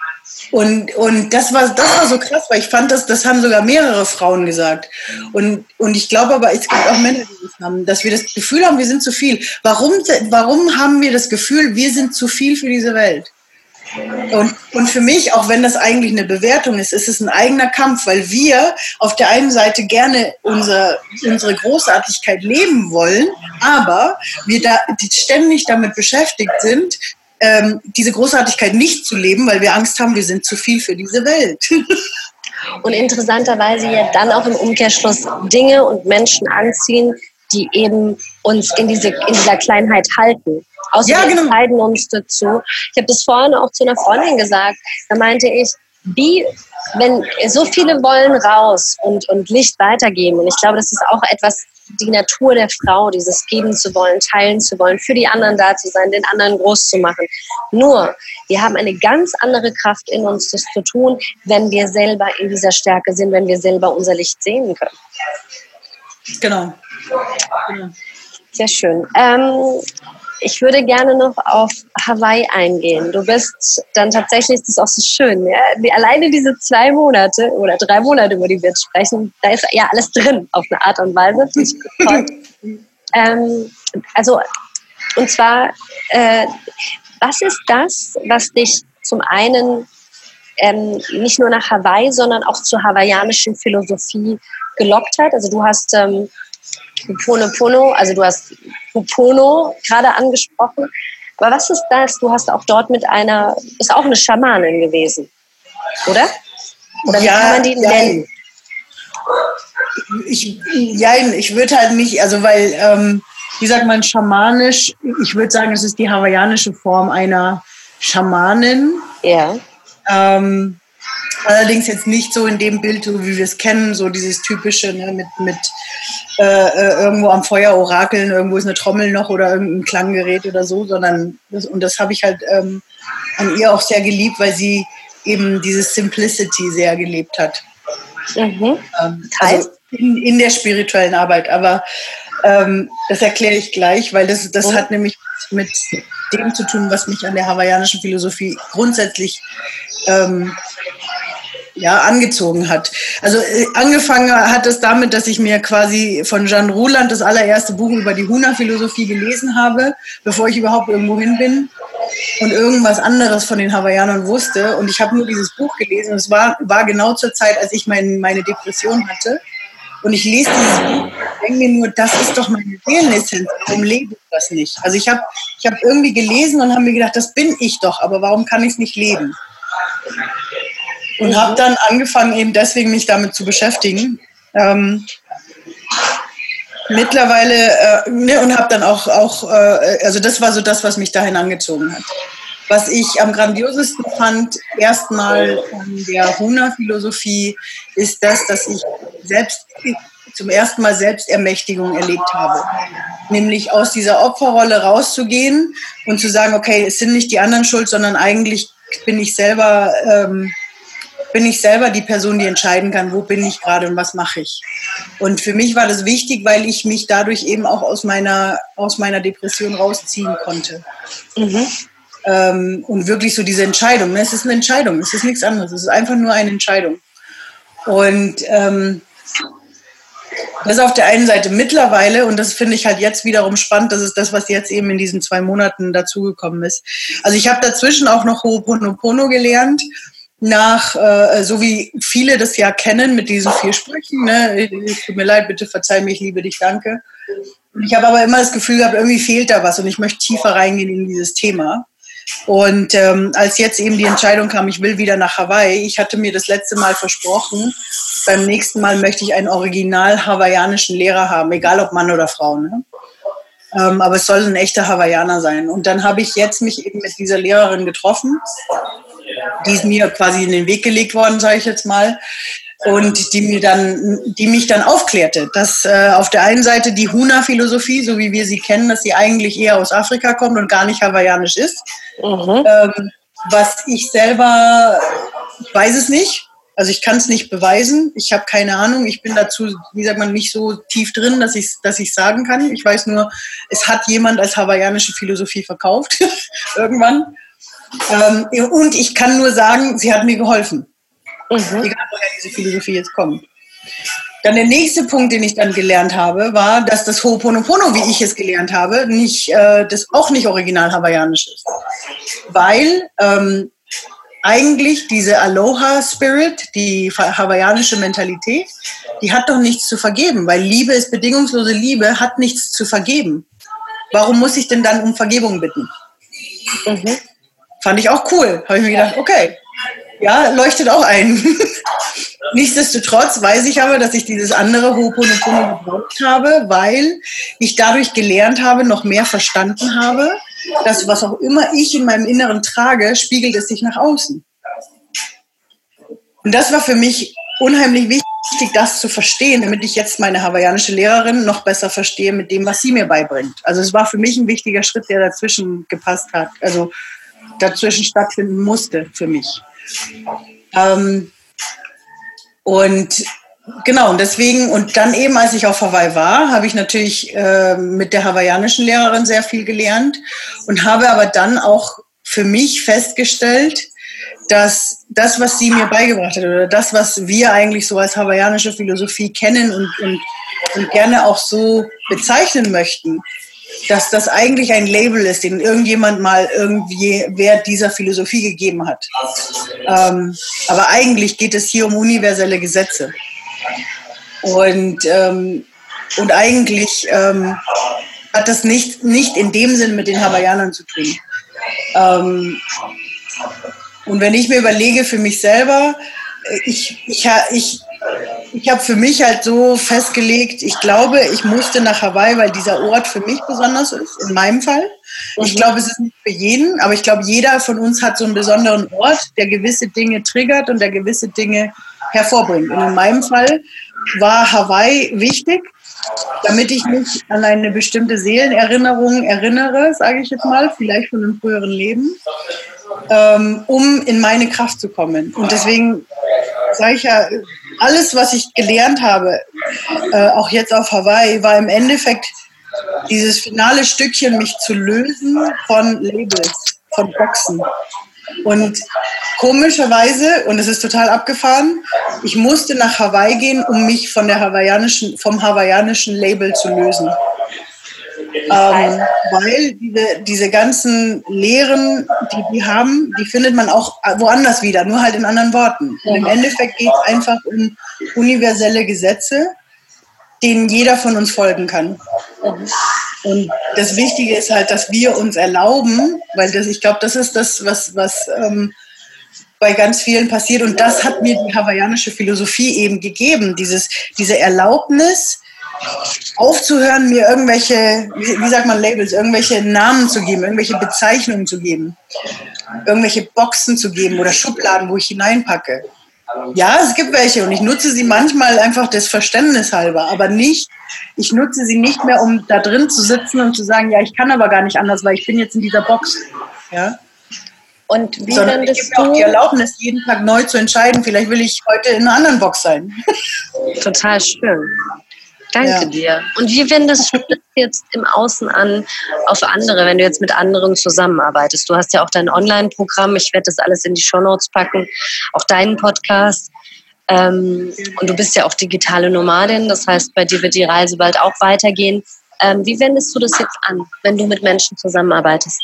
Und das war so krass, weil ich fand, das haben sogar mehrere Frauen gesagt. Und ich glaube aber, es gibt auch Männer, die das haben, dass wir das Gefühl haben, wir sind zu viel. Warum haben wir das Gefühl, wir sind zu viel für diese Welt? Und für mich, auch wenn das eigentlich eine Bewertung ist, ist es ein eigener Kampf, weil wir auf der einen Seite gerne unsere Großartigkeit leben wollen, aber wir ständig damit beschäftigt sind, diese Großartigkeit nicht zu leben, weil wir Angst haben, wir sind zu viel für diese Welt. Und interessanterweise ja dann auch im Umkehrschluss Dinge und Menschen anziehen, die eben uns in dieser Kleinheit halten. Außer wir entscheiden uns dazu. Ich habe das vorhin auch zu einer Freundin gesagt. Da meinte ich, wenn so viele wollen raus und Licht weitergeben. Und ich glaube, das ist auch etwas, die Natur der Frau, dieses geben zu wollen, teilen zu wollen, für die anderen da zu sein, den anderen groß zu machen. Nur, wir haben eine ganz andere Kraft in uns, das zu tun, wenn wir selber in dieser Stärke sind, wenn wir selber unser Licht sehen können. Genau. Sehr schön. Ich würde gerne noch auf Hawaii eingehen. Du bist dann tatsächlich, das ist auch so schön, ja? Alleine diese 2 Monate oder 3 Monate, über die wir jetzt sprechen, da ist ja alles drin, auf eine Art und Weise. Und zwar, was ist das, was dich zum einen nicht nur nach Hawaii, sondern auch zur hawaiianischen Philosophie gelockt hat? Also du hast Ho'oponopono, also du hast Ho'opono gerade angesprochen. Aber was ist das? Du hast auch dort bist auch eine Schamanin gewesen, oder? Oder wie kann man die nennen? Ich würde halt nicht, also weil, wie sagt man, schamanisch, ich würde sagen, es ist die hawaiianische Form einer Schamanin. Ja. Allerdings jetzt nicht so in dem Bild, wie wir es kennen, so dieses typische, ne, mit irgendwo am Feuer orakeln, irgendwo ist eine Trommel noch oder irgendein Klanggerät oder so, sondern das habe ich halt an ihr auch sehr geliebt, weil sie eben dieses Simplicity sehr gelebt hat. Also in der spirituellen Arbeit, aber das erkläre ich gleich, weil das hat nämlich mit dem zu tun, was mich an der hawaiianischen Philosophie grundsätzlich angezogen hat. Also angefangen hat es damit, dass ich mir quasi von Jean Ruland das allererste Buch über die Huna-Philosophie gelesen habe, bevor ich überhaupt irgendwo hin bin und irgendwas anderes von den Hawaiianern wusste. Und ich habe nur dieses Buch gelesen und es war genau zur Zeit, als ich meine Depression hatte. Und ich lese dieses Buch und denke mir nur, das ist doch meine Seelenessenz, warum lebe ich das nicht? Also ich hab irgendwie gelesen und habe mir gedacht, das bin ich doch, aber warum kann ich es nicht leben? Und habe dann angefangen, eben deswegen mich damit zu beschäftigen. Mittlerweile, und habe dann auch also das war so das, was mich dahin angezogen hat. Was ich am grandiosesten fand, erstmal an der Huna-Philosophie, ist das, dass ich zum ersten Mal Selbstermächtigung erlebt habe. Nämlich aus dieser Opferrolle rauszugehen und zu sagen, okay, es sind nicht die anderen schuld, sondern eigentlich bin ich selber bin ich selber die Person, die entscheiden kann, wo bin ich gerade und was mache ich. Und für mich war das wichtig, weil ich mich dadurch eben auch aus meiner Depression rausziehen konnte. Und wirklich so diese Entscheidung, ne? Es ist eine Entscheidung, es ist nichts anderes, es ist einfach nur eine Entscheidung. Und das ist auf der einen Seite mittlerweile, und das finde ich halt jetzt wiederum spannend, das ist das, was jetzt eben in diesen 2 Monaten dazugekommen ist. Also ich habe dazwischen auch noch Ho'oponopono gelernt, so wie viele das ja kennen mit diesen 4 Sprüchen, ne? Tut mir leid, bitte verzeih mir, ich liebe dich, danke. Und ich habe aber immer das Gefühl gehabt, irgendwie fehlt da was und ich möchte tiefer reingehen in dieses Thema. Und als jetzt eben die Entscheidung kam, ich will wieder nach Hawaii, ich hatte mir das letzte Mal versprochen, beim nächsten Mal möchte ich einen original hawaiianischen Lehrer haben, egal ob Mann oder Frau. Ne? Aber es soll ein echter Hawaiianer sein. Und dann habe ich jetzt mich eben mit dieser Lehrerin getroffen. Die ist mir quasi in den Weg gelegt worden, sage ich jetzt mal. Und die mich dann aufklärte, dass auf der einen Seite die Huna-Philosophie, so wie wir sie kennen, dass sie eigentlich eher aus Afrika kommt und gar nicht hawaiianisch ist. Was ich selber, ich weiß es nicht. Also ich kann es nicht beweisen. Ich habe keine Ahnung. Ich bin dazu, wie sagt man, nicht so tief drin, dass ich sagen kann. Ich weiß nur, es hat jemand als hawaiianische Philosophie verkauft irgendwann. Und ich kann nur sagen, sie hat mir geholfen. Egal, woher diese Philosophie jetzt kommt. Dann der nächste Punkt, den ich dann gelernt habe, war, dass das Ho'oponopono, wie ich es gelernt habe, das auch nicht original hawaiianisch ist. Weil eigentlich diese Aloha-Spirit, die hawaiianische Mentalität, die hat doch nichts zu vergeben, weil Liebe ist bedingungslose Liebe, hat nichts zu vergeben. Warum muss ich denn dann um Vergebung bitten? Fand ich auch cool. Habe ich mir gedacht, okay, ja, leuchtet auch ein. Nichtsdestotrotz weiß ich aber, dass ich dieses andere Ho'oponopono gebraucht habe, weil ich dadurch gelernt habe, noch mehr verstanden habe, dass was auch immer ich in meinem Inneren trage, spiegelt es sich nach außen. Und das war für mich unheimlich wichtig, das zu verstehen, damit ich jetzt meine hawaiianische Lehrerin noch besser verstehe mit dem, was sie mir beibringt. Also es war für mich ein wichtiger Schritt, der dazwischen gepasst hat, also dazwischen stattfinden musste für mich. Und genau, und deswegen, und dann eben, als ich auf Hawaii war, habe ich natürlich mit der hawaiianischen Lehrerin sehr viel gelernt und habe aber dann auch für mich festgestellt, dass das, was sie mir beigebracht hat, oder das, was wir eigentlich so als hawaiianische Philosophie kennen und gerne auch so bezeichnen möchten, dass das eigentlich ein Label ist, den irgendjemand mal irgendwie Wert dieser Philosophie gegeben hat. Aber eigentlich geht es hier um universelle Gesetze. Und eigentlich hat das nicht in dem Sinn mit den Hawaiianern zu tun. Und wenn ich mir überlege für mich selber, ich habe für mich halt so festgelegt, ich glaube, ich musste nach Hawaii, weil dieser Ort für mich besonders ist, in meinem Fall. Ich glaube, es ist nicht für jeden, aber ich glaube, jeder von uns hat so einen besonderen Ort, der gewisse Dinge triggert und der gewisse Dinge hervorbringt. Und in meinem Fall war Hawaii wichtig, damit ich mich an eine bestimmte Seelenerinnerung erinnere, sage ich jetzt mal, vielleicht von einem früheren Leben, um in meine Kraft zu kommen. Und deswegen sage ich ja, alles, was ich gelernt habe, auch jetzt auf Hawaii, war im Endeffekt dieses finale Stückchen, mich zu lösen von Labels, von Boxen. Und komischerweise, und es ist total abgefahren, ich musste nach Hawaii gehen, um mich vom hawaiianischen Label zu lösen. Weil diese ganzen Lehren, die haben, die findet man auch woanders wieder, nur halt in anderen Worten. Und im Endeffekt geht es einfach um universelle Gesetze, denen jeder von uns folgen kann. Und das Wichtige ist halt, dass wir uns erlauben, weil ich glaube, das ist das, was bei ganz vielen passiert. Und das hat mir die hawaiianische Philosophie eben gegeben, diese Erlaubnis, aufzuhören, mir irgendwelche, wie sagt man, Labels, irgendwelche Namen zu geben, irgendwelche Bezeichnungen zu geben, irgendwelche Boxen zu geben oder Schubladen, wo ich hineinpacke. Ja, es gibt welche und ich nutze sie manchmal einfach des Verständnisses halber, aber nicht, ich nutze sie nicht mehr, um da drin zu sitzen und zu sagen, ja, ich kann aber gar nicht anders, weil ich bin jetzt in dieser Box. Ja? Und wie sondern ich findest gebe mir auch die Erlaubnis, jeden Tag neu zu entscheiden. Vielleicht will ich heute in einer anderen Box sein. Total schön. Danke dir. Und wie wendest du das jetzt im Außen an auf andere, wenn du jetzt mit anderen zusammenarbeitest? Du hast ja auch dein Online-Programm, ich werde das alles in die Shownotes packen, auch deinen Podcast. Und du bist ja auch digitale Nomadin, das heißt, bei dir wird die Reise bald auch weitergehen. Wie wendest du das jetzt an, wenn du mit Menschen zusammenarbeitest?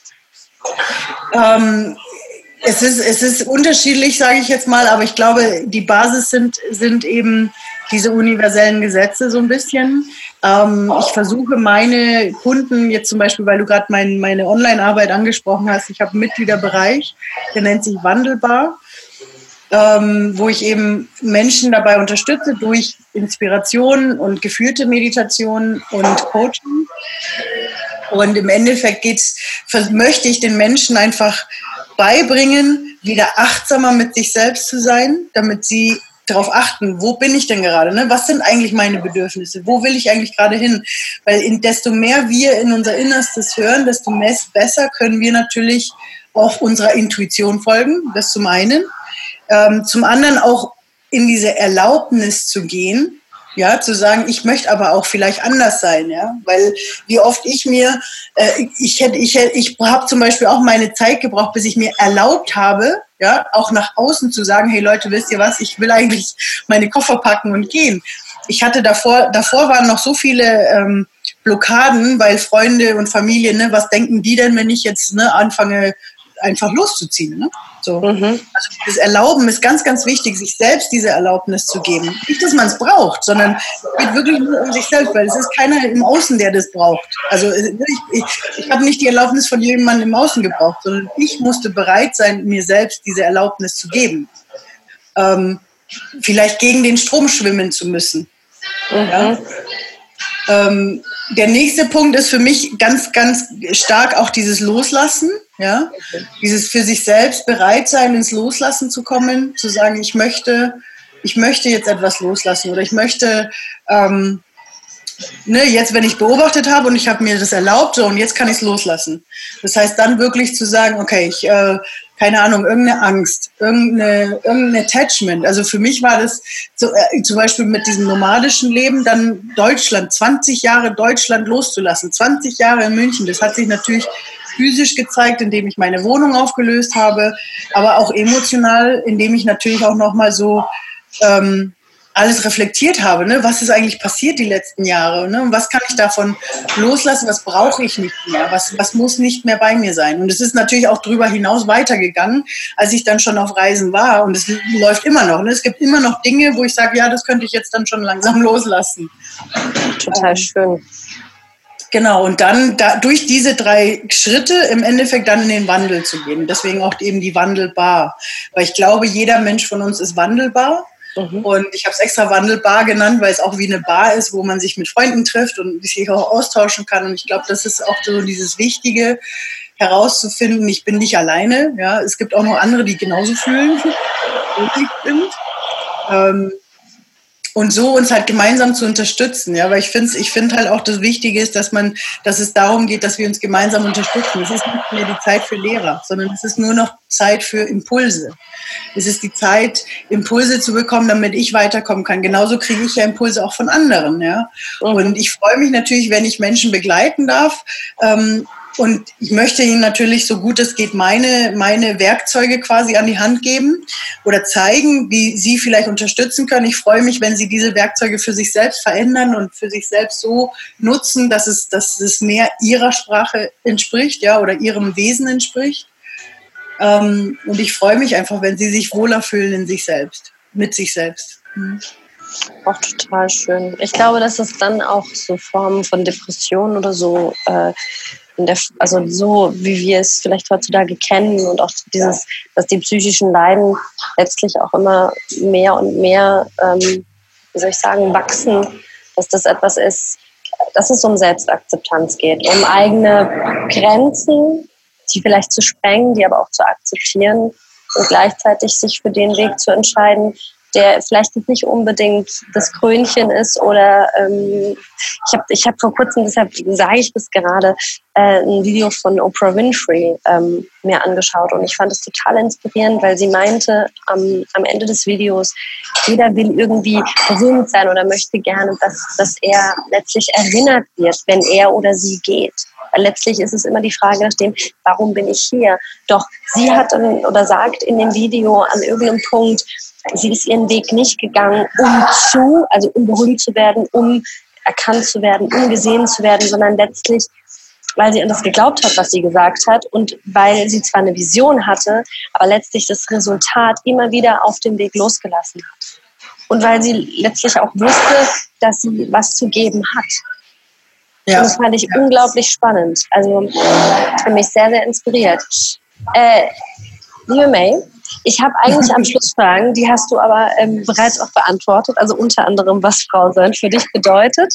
Es ist unterschiedlich, sage ich jetzt mal, aber ich glaube, die Basis sind eben diese universellen Gesetze so ein bisschen. Ich versuche meine Kunden, jetzt zum Beispiel, weil du gerade meine Online-Arbeit angesprochen hast, ich habe einen Mitgliederbereich, der nennt sich Wandelbar, wo ich eben Menschen dabei unterstütze durch Inspiration und geführte Meditation und Coaching. Und im Endeffekt möchte ich den Menschen einfach beibringen, wieder achtsamer mit sich selbst zu sein, damit sie darauf achten, wo bin ich denn gerade, ne? Was sind eigentlich meine Bedürfnisse, wo will ich eigentlich gerade hin? Weil desto mehr wir in unser Innerstes hören, desto besser können wir natürlich auch unserer Intuition folgen, das zum einen. Zum anderen auch in diese Erlaubnis zu gehen, ja, zu sagen, ich möchte aber auch vielleicht anders sein, ja, weil wie oft ich habe zum Beispiel auch meine Zeit gebraucht, bis ich mir erlaubt habe, ja, auch nach außen zu sagen, hey Leute, wisst ihr was, ich will eigentlich meine Koffer packen und gehen. Ich hatte davor waren noch so viele Blockaden, weil Freunde und Familie, ne, was denken die denn, wenn ich jetzt anfange, einfach loszuziehen, ne? So. Also das Erlauben ist ganz, ganz wichtig, sich selbst diese Erlaubnis zu geben. Nicht, dass man es braucht, sondern es geht wirklich nur um sich selbst, weil es ist keiner im Außen, der das braucht. Also ich habe nicht die Erlaubnis von jemandem im Außen gebraucht, sondern ich musste bereit sein, mir selbst diese Erlaubnis zu geben. Vielleicht gegen den Strom schwimmen zu müssen. Ja? Der nächste Punkt ist für mich ganz, ganz stark auch dieses Loslassen, ja, dieses für sich selbst bereit sein, ins Loslassen zu kommen, zu sagen, ich möchte jetzt etwas loslassen oder ich möchte, jetzt, wenn ich beobachtet habe und ich habe mir das erlaubt, so und jetzt kann ich es loslassen. Das heißt dann wirklich zu sagen, okay, keine Ahnung, irgendeine Angst, irgendein Attachment. Also für mich war das so, zum Beispiel mit diesem nomadischen Leben, dann 20 Jahre Deutschland loszulassen, 20 Jahre in München. Das hat sich natürlich physisch gezeigt, indem ich meine Wohnung aufgelöst habe, aber auch emotional, indem ich natürlich auch nochmal so alles reflektiert habe, ne? Was ist eigentlich passiert die letzten Jahre, ne? Und was kann ich davon loslassen, was brauche ich nicht mehr, was muss nicht mehr bei mir sein. Und es ist natürlich auch darüber hinaus weitergegangen, als ich dann schon auf Reisen war und es läuft immer noch. Ne? Es gibt immer noch Dinge, wo ich sage, ja, das könnte ich jetzt dann schon langsam loslassen. Total schön. Genau, und dann durch diese 3 Schritte im Endeffekt dann in den Wandel zu gehen. Deswegen auch eben die Wandelbar. Weil ich glaube, jeder Mensch von uns ist wandelbar. Und ich habe es extra Wandelbar genannt, weil es auch wie eine Bar ist, wo man sich mit Freunden trifft und sich auch austauschen kann. Und ich glaube, das ist auch so dieses Wichtige, herauszufinden, ich bin nicht alleine. Ja, es gibt auch noch andere, die genauso fühlen, wie ich bin. Und so uns halt gemeinsam zu unterstützen, ja, weil ich finde halt auch das Wichtige ist, dass es darum geht, dass wir uns gemeinsam unterstützen. Es ist nicht mehr die Zeit für Lehrer, sondern es ist nur noch Zeit für Impulse. Es ist die Zeit, Impulse zu bekommen, damit ich weiterkommen kann. Genauso kriege ich ja Impulse auch von anderen, ja. Und ich freue mich natürlich, wenn ich Menschen begleiten darf. Und ich möchte Ihnen natürlich, so gut es geht, meine Werkzeuge quasi an die Hand geben oder zeigen, wie Sie vielleicht unterstützen können. Ich freue mich, wenn Sie diese Werkzeuge für sich selbst verändern und für sich selbst so nutzen, dass es mehr Ihrer Sprache entspricht, ja, oder Ihrem Wesen entspricht. Und ich freue mich einfach, wenn Sie sich wohler fühlen in sich selbst, mit sich selbst. Auch total schön. Ich glaube, dass es dann auch so Formen von Depressionen oder so also so, wie wir es vielleicht heutzutage kennen und auch dass die psychischen Leiden letztlich auch immer mehr und mehr, wachsen, dass das etwas ist, dass es um Selbstakzeptanz geht, um eigene Grenzen, die vielleicht zu sprengen, die aber auch zu akzeptieren und gleichzeitig sich für den Weg zu entscheiden, der vielleicht jetzt nicht unbedingt das Krönchen ist oder ich hab vor kurzem, deshalb sage ich das gerade, ein Video von Oprah Winfrey mir angeschaut und ich fand es total inspirierend, weil sie meinte am Ende des Videos, jeder will irgendwie berühmt sein oder möchte gerne, dass er letztlich erinnert wird, wenn er oder sie geht. Weil letztlich ist es immer die Frage nach dem, warum bin ich hier? Doch sie hat oder sagt in dem Video an irgendeinem Punkt, sie ist ihren Weg nicht gegangen, um berühmt zu werden, um erkannt zu werden, um gesehen zu werden, sondern letztlich, weil sie an das geglaubt hat, was sie gesagt hat und weil sie zwar eine Vision hatte, aber letztlich das Resultat immer wieder auf dem Weg losgelassen hat. Und weil sie letztlich auch wusste, dass sie was zu geben hat. Ja. Und das fand ich unglaublich spannend. Also hat mich sehr, sehr inspiriert. Liebe May, ich habe eigentlich am Schluss Fragen, die hast du aber bereits auch beantwortet. Also unter anderem, was Frau sein für dich bedeutet.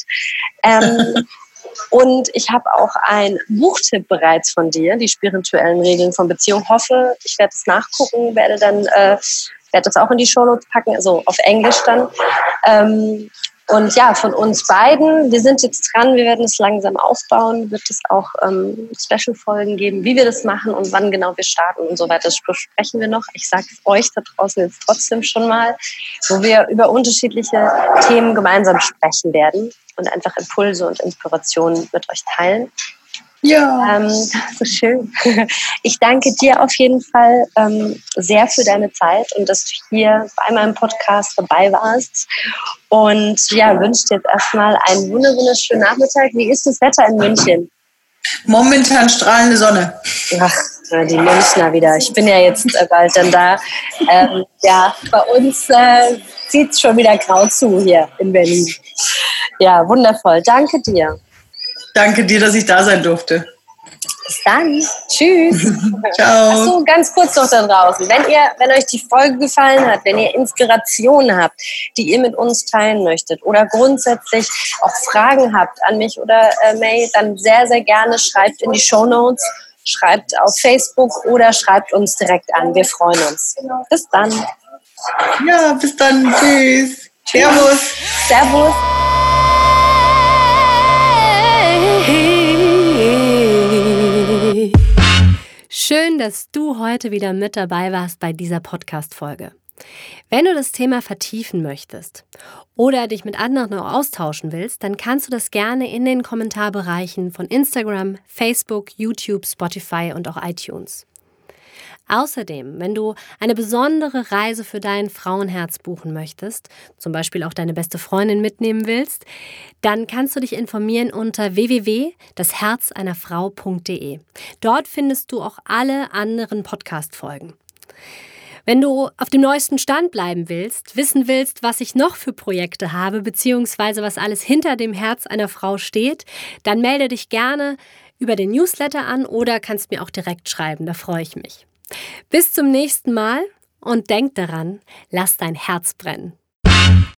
Und ich habe auch einen Buchtipp bereits von dir, die spirituellen Regeln von Beziehung. Hoffe, ich werde es nachgucken, werde das auch in die Shownotes packen, also auf Englisch dann. Und ja, von uns beiden, wir sind jetzt dran, wir werden es langsam aufbauen, wird es auch Special-Folgen geben, wie wir das machen und wann genau wir starten und so weiter. Das besprechen wir noch. Ich sage es euch da draußen jetzt trotzdem schon mal, wo wir über unterschiedliche Themen gemeinsam sprechen werden und einfach Impulse und Inspirationen mit euch teilen. Ja. So schön. Ich danke dir auf jeden Fall sehr für deine Zeit und dass du hier bei meinem Podcast dabei warst. Und ja, wünsche dir jetzt erstmal einen wunderschönen Nachmittag. Wie ist das Wetter in München? Momentan strahlende Sonne. Ach, die Münchner wieder. Ich bin ja jetzt bald dann da. Ja, bei uns zieht es schon wieder grau zu hier in Berlin. Ja, wundervoll. Danke dir. Danke dir, dass ich da sein durfte. Bis dann. Tschüss. Ciao. Achso, ganz kurz noch da draußen. Wenn euch die Folge gefallen hat, wenn ihr Inspirationen habt, die ihr mit uns teilen möchtet oder grundsätzlich auch Fragen habt an mich oder May, dann sehr, sehr gerne schreibt in die Shownotes, schreibt auf Facebook oder schreibt uns direkt an. Wir freuen uns. Bis dann. Ja, bis dann. Tschüss. Servus. Servus. Schön, dass du heute wieder mit dabei warst bei dieser Podcast-Folge. Wenn du das Thema vertiefen möchtest oder dich mit anderen auch austauschen willst, dann kannst du das gerne in den Kommentarbereichen von Instagram, Facebook, YouTube, Spotify und auch iTunes. Außerdem, wenn du eine besondere Reise für dein Frauenherz buchen möchtest, zum Beispiel auch deine beste Freundin mitnehmen willst, dann kannst du dich informieren unter www.dasherzeinerfrau.de. Dort findest du auch alle anderen Podcast-Folgen. Wenn du auf dem neuesten Stand bleiben willst, wissen willst, was ich noch für Projekte habe, beziehungsweise was alles hinter dem Herz einer Frau steht, dann melde dich gerne über den Newsletter an oder kannst mir auch direkt schreiben, da freue ich mich. Bis zum nächsten Mal und denk daran, lass dein Herz brennen.